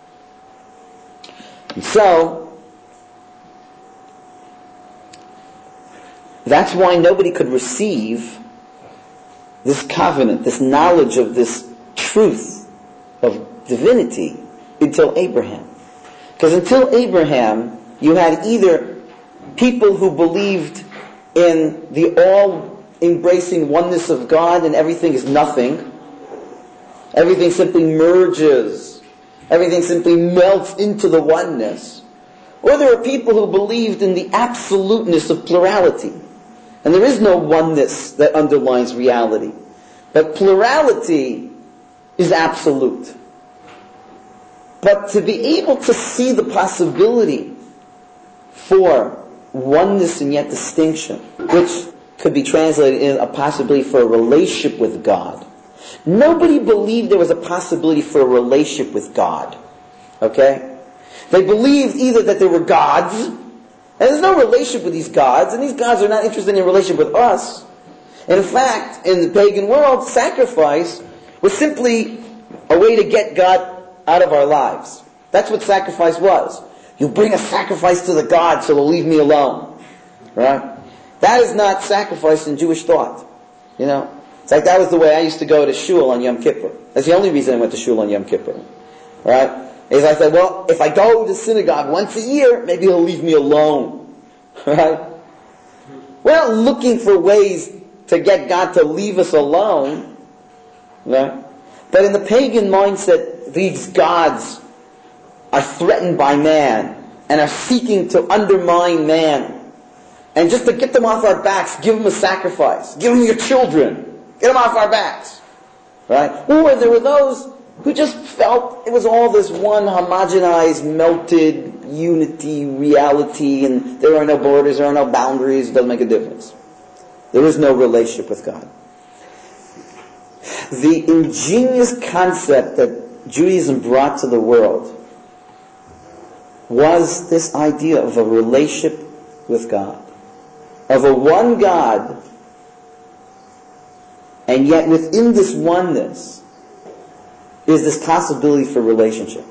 And so, that's why nobody could receive this covenant, this knowledge of this truth of divinity until Abraham. Because until Abraham, you had either people who believed in the all-embracing oneness of God and everything is nothing. Everything simply merges. Everything simply melts into the oneness. Or there were people who believed in the absoluteness of plurality. And there is no oneness that underlines reality. But plurality is absolute. But to be able to see the possibility for oneness and yet distinction, which could be translated in a possibility for a relationship with God. Nobody believed there was a possibility for a relationship with God. Okay? They believed either that there were gods, and there's no relationship with these gods, and these gods are not interested in a relationship with us. And in fact, in the pagan world, sacrifice was simply a way to get God out of our lives. That's what sacrifice was. You bring a sacrifice to the God so they'll leave me alone. Right? That is not sacrifice in Jewish thought. You know? It's like that was the way I used to go to shul on Yom Kippur. That's the only reason I went to shul on Yom Kippur. Right? Is I said, well, if I go to synagogue once a year, maybe he'll leave me alone. Right? We're not looking for ways to get God to leave us alone. Right? But in the pagan mindset, these gods are threatened by man and are seeking to undermine man. And just to get them off our backs, give them a sacrifice. Give them your children. Get them off our backs. Right? Or there were those who just felt it was all this one homogenized, melted unity, reality, and there are no borders, there are no boundaries, it doesn't make a difference. There is no relationship with God. The ingenious concept that Judaism brought to the world was this idea of a relationship with God. Of a one God, and yet within this oneness is this possibility for relationship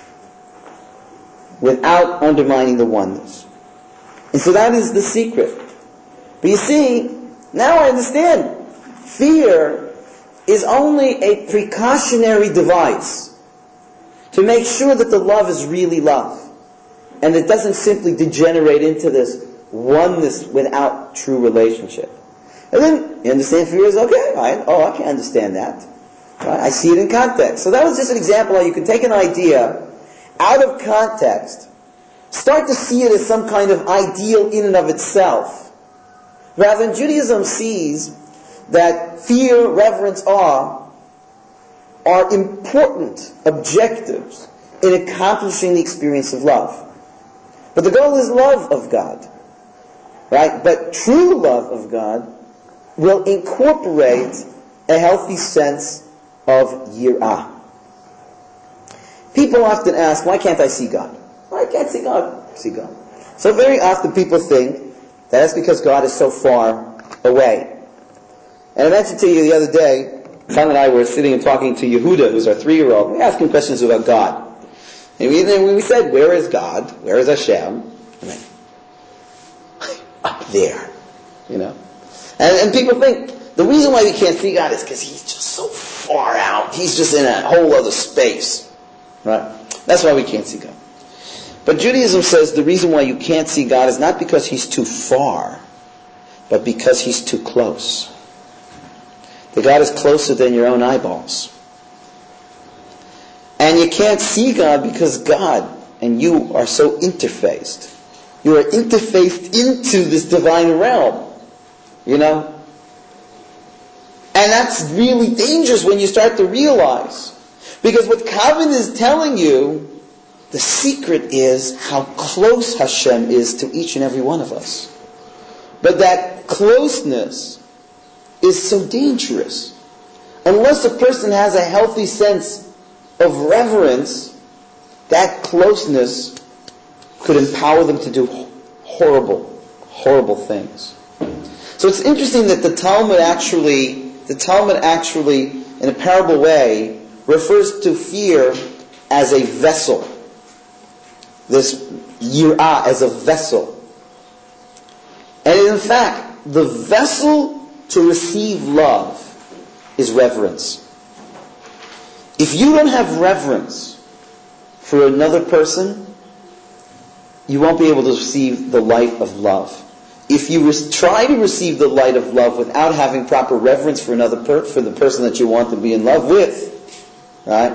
without undermining the oneness. And so that is the secret. But you see, now I understand. Fear is only a precautionary device to make sure that the love is really love. And it doesn't simply degenerate into this oneness without true relationship. And then you understand fear is okay, right? Oh, I can understand that. Right? I see it in context. So that was just an example how you can take an idea out of context, start to see it as some kind of ideal in and of itself. Rather than Judaism sees that fear, reverence, awe are important objectives in accomplishing the experience of love. But the goal is love of God. Right? But true love of God will incorporate a healthy sense of yirah. People often ask, why can't I see God? Why can't I see God? See God. So very often people think that that's because God is so far away. And I mentioned to you the other day, Tom and I were sitting and talking to Yehuda, who's our 3-year-old. We asked him questions about God. And we said, where is God? Where is Hashem? And up there. You know. And people think the reason why we can't see God is because He's just so far out. He's just in a whole other space. Right? That's why we can't see God. But Judaism says the reason why you can't see God is not because He's too far, but because He's too close. That God is closer than your own eyeballs. And you can't see God because God and you are so interfaced. You are interfaced into this divine realm. You know? And that's really dangerous when you start to realize. Because what Calvin is telling you, the secret is how close Hashem is to each and every one of us. But that closeness is so dangerous. Unless a person has a healthy sense of reverence, that closeness could empower them to do horrible, horrible things. So it's interesting that the Talmud actually, in a parable way, refers to fear as a vessel. This yirah as a vessel. And in fact, the vessel to receive love is reverence. If you don't have reverence for another person, you won't be able to receive the light of love. If you try to receive the light of love without having proper reverence for for the person that you want to be in love with, right?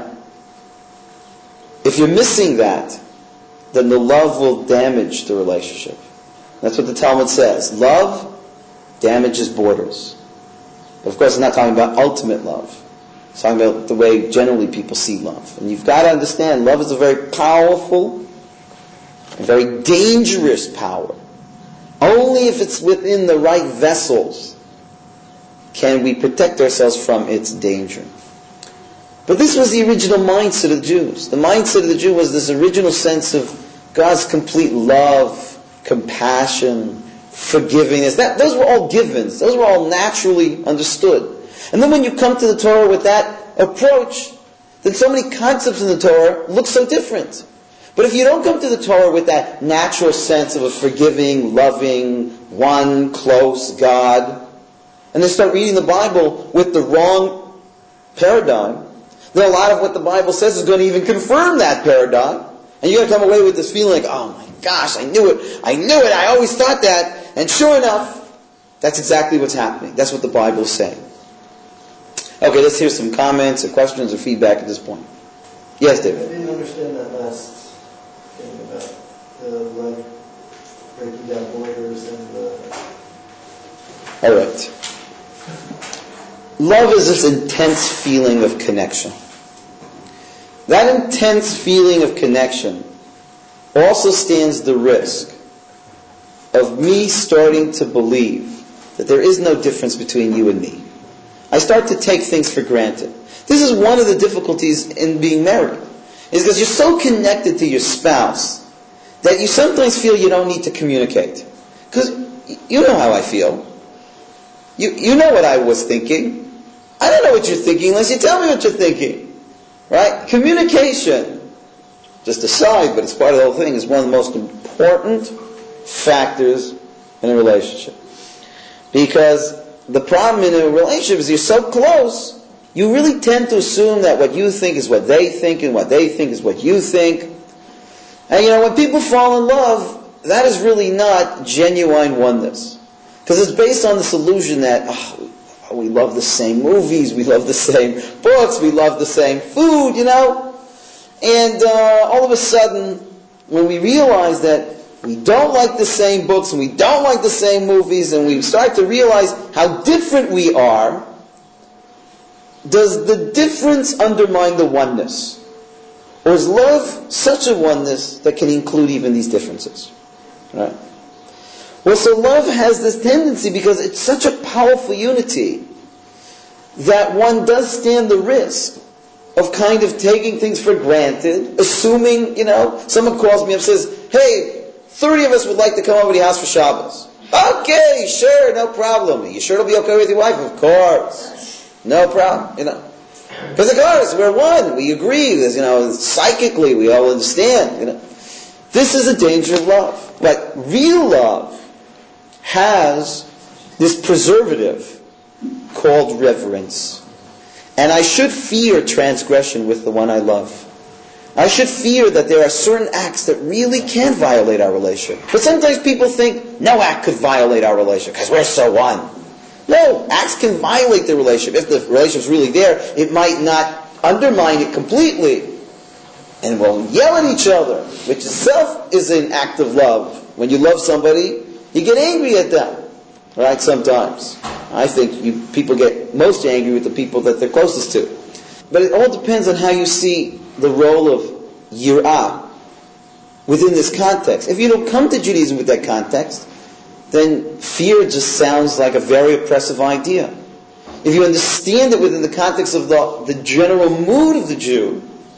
If you're missing that, then the love will damage the relationship. That's what the Talmud says. Love damages borders. But of course, it's not talking about ultimate love. It's talking about the way generally people see love. And you've got to understand, love is a very powerful, a very dangerous power. Only if it's within the right vessels can we protect ourselves from its danger. But this was the original mindset of the Jews. The mindset of the Jew was this original sense of God's complete love, compassion, forgivingness. Those were all givens. Those were all naturally understood. And then when you come to the Torah with that approach, then so many concepts in the Torah look so different. But if you don't come to the Torah with that natural sense of a forgiving, loving, one, close God, and then start reading the Bible with the wrong paradigm, then a lot of what the Bible says is going to even confirm that paradigm. And you're going to come away with this feeling like, oh my gosh, I knew it, I always thought that. And sure enough, that's exactly what's happening. That's what the Bible is saying. Okay, let's hear some comments or questions or feedback at this point. Yes, David? I didn't understand that last thing about the love breaking down borders and the... All right. Love is this intense feeling of connection. That intense feeling of connection also stands the risk of me starting to believe that there is no difference between you and me. I start to take things for granted. This is one of the difficulties in being married, is because you're so connected to your spouse that you sometimes feel you don't need to communicate. Because you know how I feel. You know what I was thinking. I don't know what you're thinking unless you tell me what you're thinking. Right? Communication, just aside, but it's part of the whole thing, is one of the most important factors in a relationship. Because the problem in a relationship is you're so close, you really tend to assume that what you think is what they think, and what they think is what you think. And when people fall in love, that is really not genuine oneness. Because it's based on this illusion that we love the same movies, we love the same books, we love the same food, And all of a sudden, when we realize that we don't like the same books and we don't like the same movies, and we start to realize how different we are, does the difference undermine the oneness? Or is love such a oneness that can include even these differences? Right? Well, so love has this tendency, because it's such a powerful unity, that one does stand the risk of kind of taking things for granted, assuming, someone calls me up and says, hey, 30 of us would like to come over to your house for Shabbos. Okay, sure, no problem. You sure it'll be okay with your wife? Of course. No problem, Because of course, we're one. We agree. Psychically, we all understand, This is a danger of love. But real love has this preservative called reverence. And I should fear transgression with the one I love. I should fear that there are certain acts that really can violate our relationship. But sometimes people think, no act could violate our relationship because we're so one. No, acts can violate the relationship. If the relationship's really there, it might not undermine it completely. And we'll yell at each other, which itself is an act of love. When you love somebody, you get angry at them. Right, sometimes. I think people get most angry with the people that they're closest to. But it all depends on how you see the role of yirah within this context. If you don't come to Judaism with that context, then fear just sounds like a very oppressive idea. If you understand it within the context of the general mood of the Jew,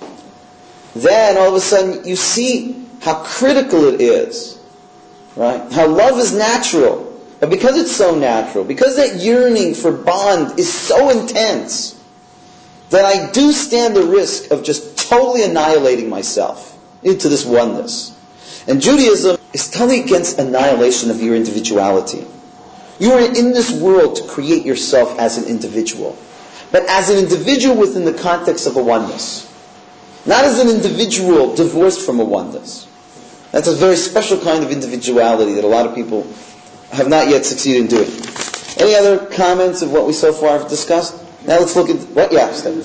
then all of a sudden you see how critical it is. Right? How love is natural. But because it's so natural, because that yearning for bond is so intense, that I do stand the risk of just totally annihilating myself into this oneness. And Judaism is totally against annihilation of your individuality. You are in this world to create yourself as an individual. But as an individual within the context of a oneness. Not as an individual divorced from a oneness. That's a very special kind of individuality that a lot of people have not yet succeeded in doing. Any other comments of what we so far have discussed? Now let's look at what? Yeah, Stephen.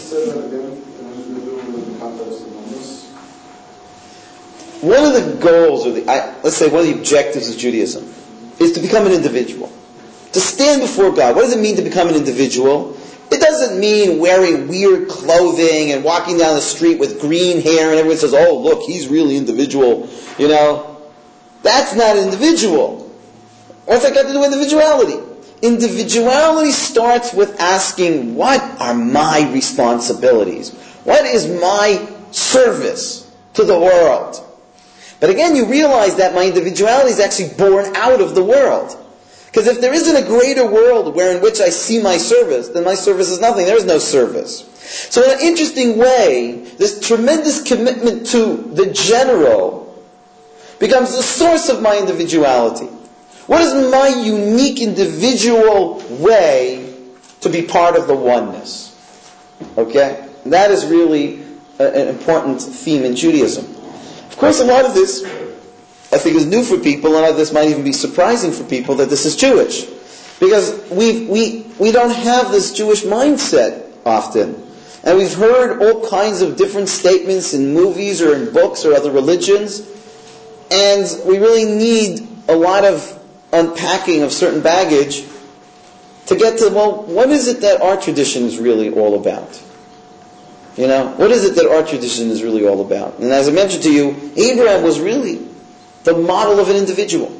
One of the goals, let's say one of the objectives of Judaism, is to become an individual. To stand before God. What does it mean to become an individual? It doesn't mean wearing weird clothing and walking down the street with green hair and everyone says, oh, look, he's really individual. That's not an individual. What's that got to do with individuality? Individuality starts with asking, what are my responsibilities? What is my service to the world? But again, you realize that my individuality is actually born out of the world. Because if there isn't a greater world in which I see my service, then my service is nothing. There is no service. So in an interesting way, this tremendous commitment to the general becomes the source of my individuality. What is my unique individual way to be part of the oneness? Okay? That is really an important theme in Judaism. Of course, a lot of this, I think, is new for people. A lot of this might even be surprising for people that this is Jewish. Because we don't have this Jewish mindset often. And we've heard all kinds of different statements in movies or in books or other religions. And we really need a lot of unpacking of certain baggage to get to, what is it that our tradition is really all about? What is it that our tradition is really all about? And as I mentioned to you, Abraham was really the model of an individual.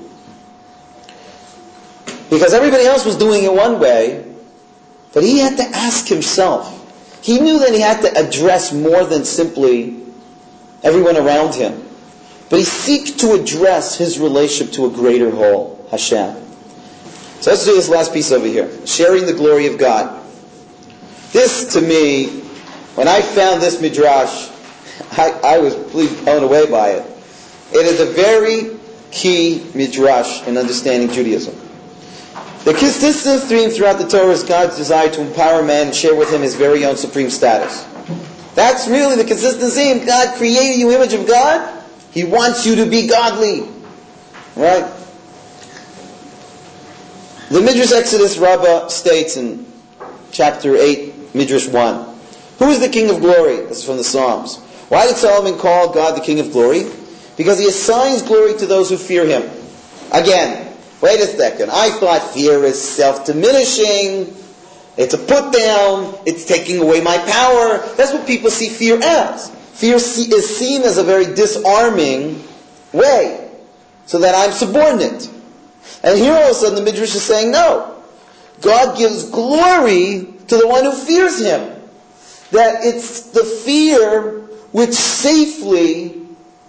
Because everybody else was doing it one way, but he had to ask himself. He knew that he had to address more than simply everyone around him. But he seeks to address his relationship to a greater whole, Hashem. So let's do this last piece over here. Sharing the glory of God. This, to me, when I found this midrash, I was completely blown away by it. It is a very key midrash in understanding Judaism. The consistent theme throughout the Torah is God's desire to empower man and share with him his very own supreme status. That's really the consistent theme. God created you in the image of God. He wants you to be godly. Right? The Midrash Exodus Rabbah states in chapter 8, Midrash 1, who is the King of Glory? This is from the Psalms. Why did Solomon call God the King of Glory? Because he assigns glory to those who fear him. Again, wait a second. I thought fear is self-diminishing. It's a put-down. It's taking away my power. That's what people see fear as. Fear is seen as a very disarming way, so that I'm subordinate. And here all of a sudden the Midrash is saying, no. God gives glory to the one who fears him. That it's the fear which safely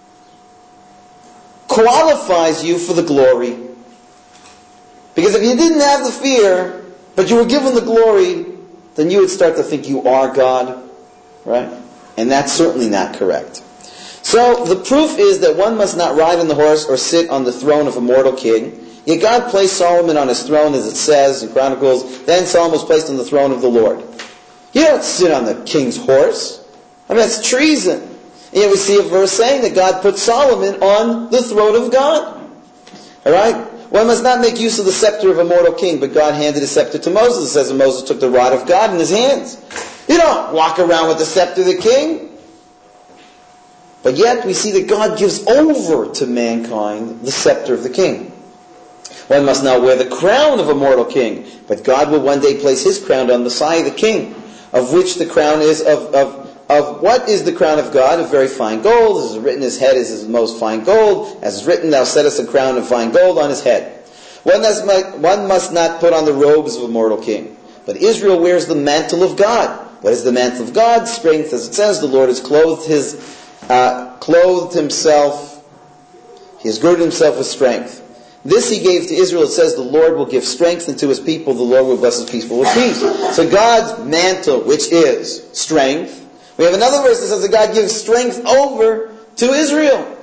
qualifies you for the glory. Because if you didn't have the fear, but you were given the glory, then you would start to think you are God. Right? And that's certainly not correct. So the proof is that one must not ride on the horse or sit on the throne of a mortal king. Yet God placed Solomon on his throne, as it says in Chronicles, then Solomon was placed on the throne of the Lord. You don't sit on the king's horse. I mean, that's treason. And yet we see a verse saying that God put Solomon on the throne of God. Alright? One must not make use of the scepter of a mortal king, but God handed his scepter to Moses. It says that Moses took the rod of God in his hands. You don't walk around with the scepter of the king. But yet we see that God gives over to mankind the scepter of the king. One must not wear the crown of a mortal king, but God will one day place his crown on the side of the king, of which the crown is of what is the crown of God? Of very fine gold. As is written, his head is his most fine gold. As is written, thou settest a crown of fine gold on his head. One must not put on the robes of a mortal king, but Israel wears the mantle of God. What is the mantle of God? Strength, as it says, the Lord has clothed himself. He has girded himself with strength. This he gave to Israel. It says the Lord will give strength unto his people. The Lord will bless his people with peace. So God's mantle, which is strength. We have another verse that says that God gives strength over to Israel.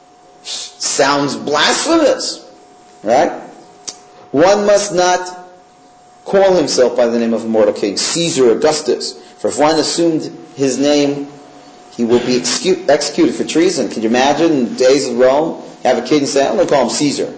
Sounds blasphemous. Right? One must not call himself by the name of a mortal king, Caesar, Augustus. For if one assumed his name, he will be executed for treason. Can you imagine in the days of Rome, have a kid and say, I'm going to call him Caesar.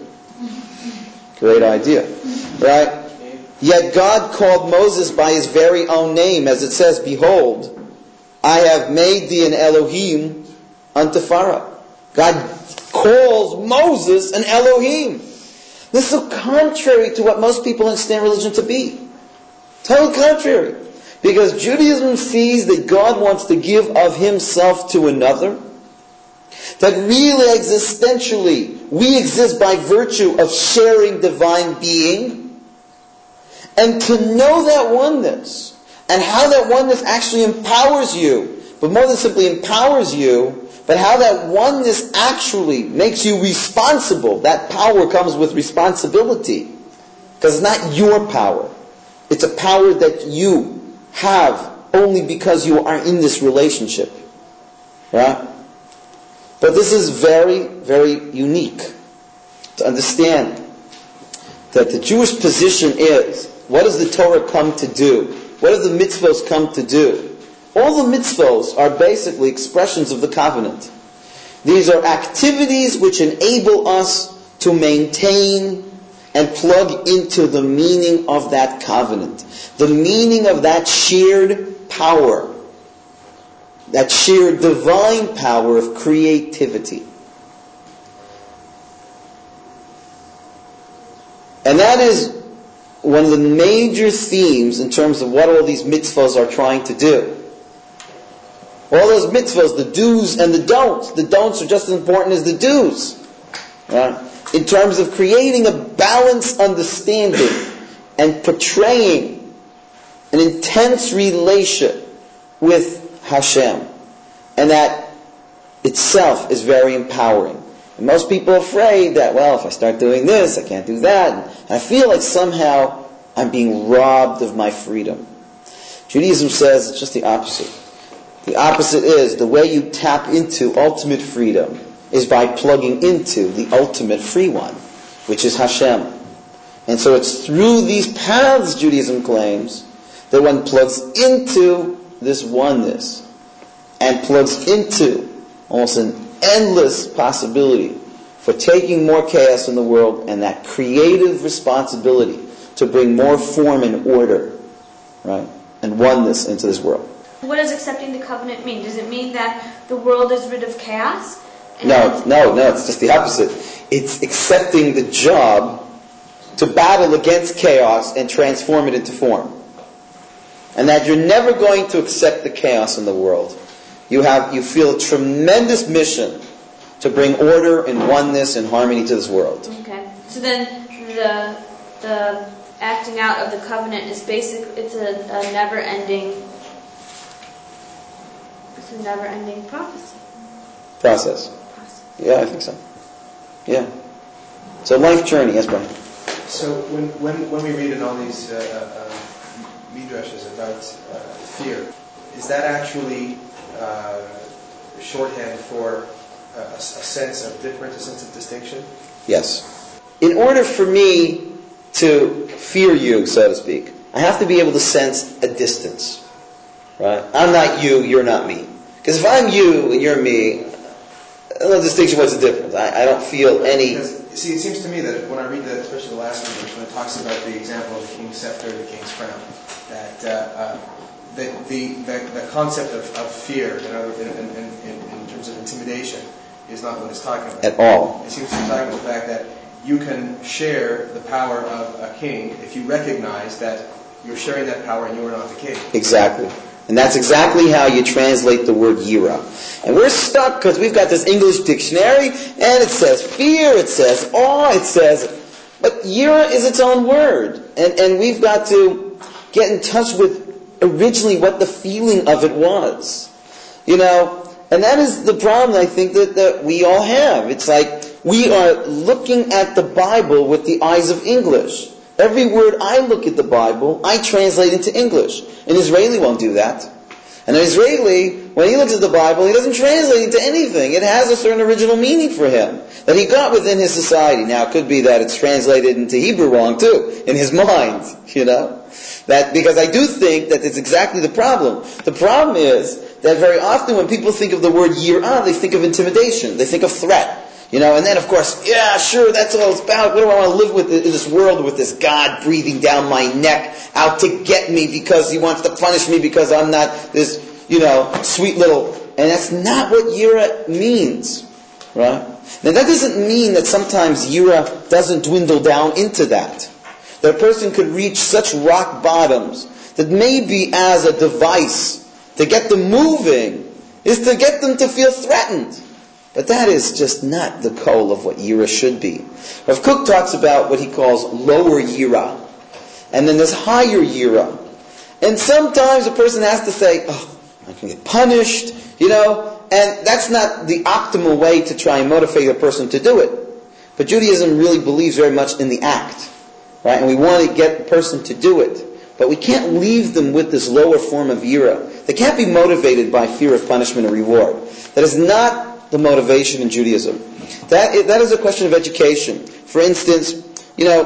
Great idea. Right? Yet God called Moses by his very own name, as it says, behold, I have made thee an Elohim unto Pharaoh. God calls Moses an Elohim. This is so contrary to what most people understand religion to be. Totally contrary. Because Judaism sees that God wants to give of himself to another. That really existentially, we exist by virtue of sharing divine being. And to know that oneness, and how that oneness actually empowers you, but more than simply empowers you, but how that oneness actually makes you responsible. That power comes with responsibility. Because it's not your power. It's a power that you have only because you are in this relationship. Right? But this is very, very unique to understand that the Jewish position is, what does the Torah come to do? What do the mitzvos come to do? All the mitzvos are basically expressions of the covenant. These are activities which enable us to maintain and plug into the meaning of that covenant. The meaning of that shared power. That shared divine power of creativity. And that is one of the major themes in terms of what all these mitzvahs are trying to do. All those mitzvahs, the do's and the don'ts. The don'ts are just as important as the do's. Right? In terms of creating a balanced understanding and portraying an intense relation with Hashem. And that itself is very empowering. And most people are afraid that, well, if I start doing this, I can't do that. And I feel like somehow I'm being robbed of my freedom. Judaism says it's just the opposite. The opposite is the way you tap into ultimate freedom is by plugging into the ultimate free one, which is Hashem. And so it's through these paths, Judaism claims, that one plugs into this oneness and plugs into almost an endless possibility for taking more chaos in the world and that creative responsibility to bring more form and order, right, and oneness into this world. What does accepting the covenant mean? Does it mean that the world is rid of chaos? No, it's just the opposite. It's accepting the job to battle against chaos and transform it into form. And that you're never going to accept the chaos in the world. You feel a tremendous mission to bring order and oneness and harmony to this world. Okay. So then the acting out of the covenant is it's a never-ending Process. Yeah, I think so. Yeah. It's a life journey, yes, Brian. So when we read in all these midrashes about fear, is that actually shorthand for a sense of difference, a sense of distinction? Yes. In order for me to fear you, so to speak, I have to be able to sense a distance. Right? I'm not you, you're not me. Because if I'm you and you're me, no distinction, what's the difference? I don't feel any... See, it seems to me that when I read that, especially the last one, when it talks about the example of the king's scepter, the king's crown, that the concept of fear, in terms of intimidation, is not what it's talking about. At all. It seems to be talking about the fact that you can share the power of a king if you recognize that you're sharing that power and you are not the king. Exactly. And that's exactly how you translate the word yira. And we're stuck because we've got this English dictionary, and it says fear, it says awe, it says... But yira is its own word. And we've got to get in touch with originally what the feeling of it was. You know, and that is the problem I think that we all have. It's like we are looking at the Bible with the eyes of English. Every word I look at the Bible, I translate into English. An Israeli won't do that. And an Israeli, when he looks at the Bible, he doesn't translate into anything. It has a certain original meaning for him that he got within his society. Now, it could be that it's translated into Hebrew wrong, too, in his mind, you know. That because I do think that it's exactly the problem. The problem is that very often when people think of the word yirah, they think of intimidation. They think of threat. You know, and then of course, yeah, sure, that's all it's about. What do I want to live with in this world with this God breathing down my neck out to get me because he wants to punish me because I'm not this, you know, sweet little... And that's not what yira means, right? Now that doesn't mean that sometimes yira doesn't dwindle down into that. That a person could reach such rock bottoms that maybe as a device to get them moving is to get them to feel threatened. But that is just not the goal of what yira should be. Rav Kook talks about what he calls lower yira. And then there's higher yira. And sometimes a person has to say, oh, I can get punished, you know. And that's not the optimal way to try and motivate a person to do it. But Judaism really believes very much in the act. Right? And we want to get the person to do it. But we can't leave them with this lower form of yira. They can't be motivated by fear of punishment or reward. That is not the motivation in Judaism. That is a question of education. For instance, you know,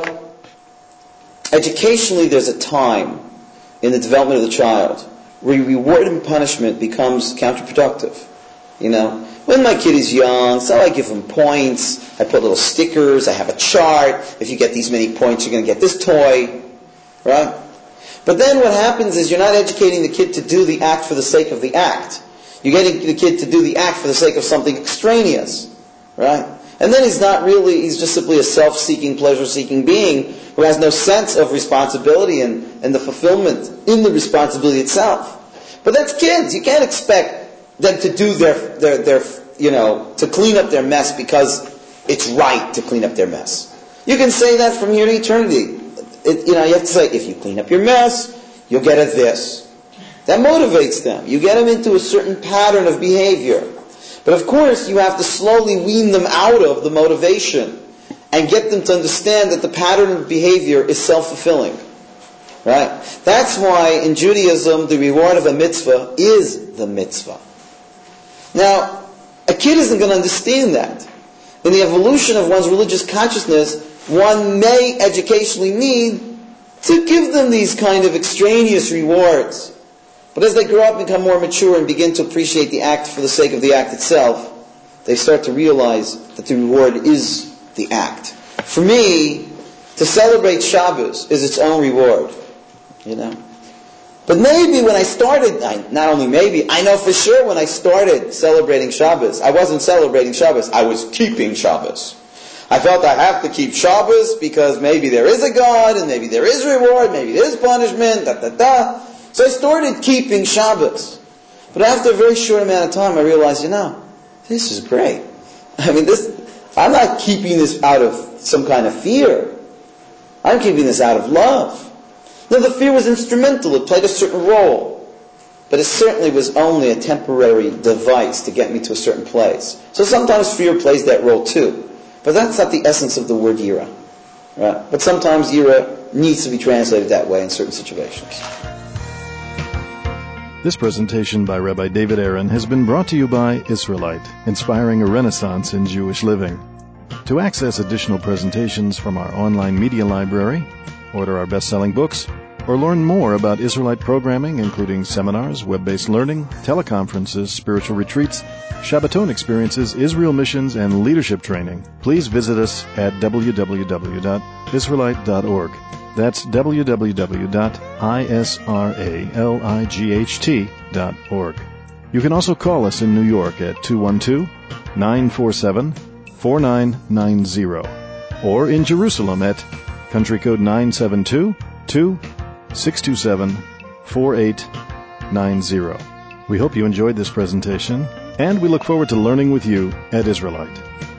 educationally there's a time in the development of the child where reward and punishment becomes counterproductive. You know, when my kid is young, so I give him points, I put little stickers, I have a chart, if you get these many points you're going to get this toy, right? But then what happens is you're not educating the kid to do the act for the sake of the act. You're getting the kid to do the act for the sake of something extraneous, right? And then he's just simply a self-seeking, pleasure-seeking being who has no sense of responsibility and the fulfillment in the responsibility itself. But that's kids. You can't expect them to do their to clean up their mess because it's right to clean up their mess. You can say that from here to eternity. You have to say, if you clean up your mess, you'll get a this. That motivates them. You get them into a certain pattern of behavior. But of course, you have to slowly wean them out of the motivation and get them to understand that the pattern of behavior is self-fulfilling. Right? That's why in Judaism, the reward of a mitzvah is the mitzvah. Now, a kid isn't going to understand that. In the evolution of one's religious consciousness, one may educationally need to give them these kind of extraneous rewards. But as they grow up and become more mature and begin to appreciate the act for the sake of the act itself, they start to realize that the reward is the act. For me, to celebrate Shabbos is its own reward, you know. But maybe when I started, not only maybe, I know for sure when I started celebrating Shabbos, I wasn't celebrating Shabbos, I was keeping Shabbos. I felt I have to keep Shabbos because maybe there is a God, and maybe there is reward, maybe there is punishment, So I started keeping Shabbos. But after a very short amount of time, I realized, this is great. I'm not keeping this out of some kind of fear. I'm keeping this out of love. Now, the fear was instrumental. It played a certain role. But it certainly was only a temporary device to get me to a certain place. So sometimes fear plays that role too. But that's not the essence of the word yira. Right? But sometimes yira needs to be translated that way in certain situations. This presentation by Rabbi David Aaron has been brought to you by Israelite, inspiring a renaissance in Jewish living. To access additional presentations from our online media library, order our best-selling books, or learn more about Israelite programming, including seminars, web-based learning, teleconferences, spiritual retreats, Shabbaton experiences, Israel missions, and leadership training, please visit us at www.israelite.org. That's www.israelight.org. You can also call us in New York at 212-947-4990 or in Jerusalem at country code 972-627-4890. We hope you enjoyed this presentation, and we look forward to learning with you at Israelite.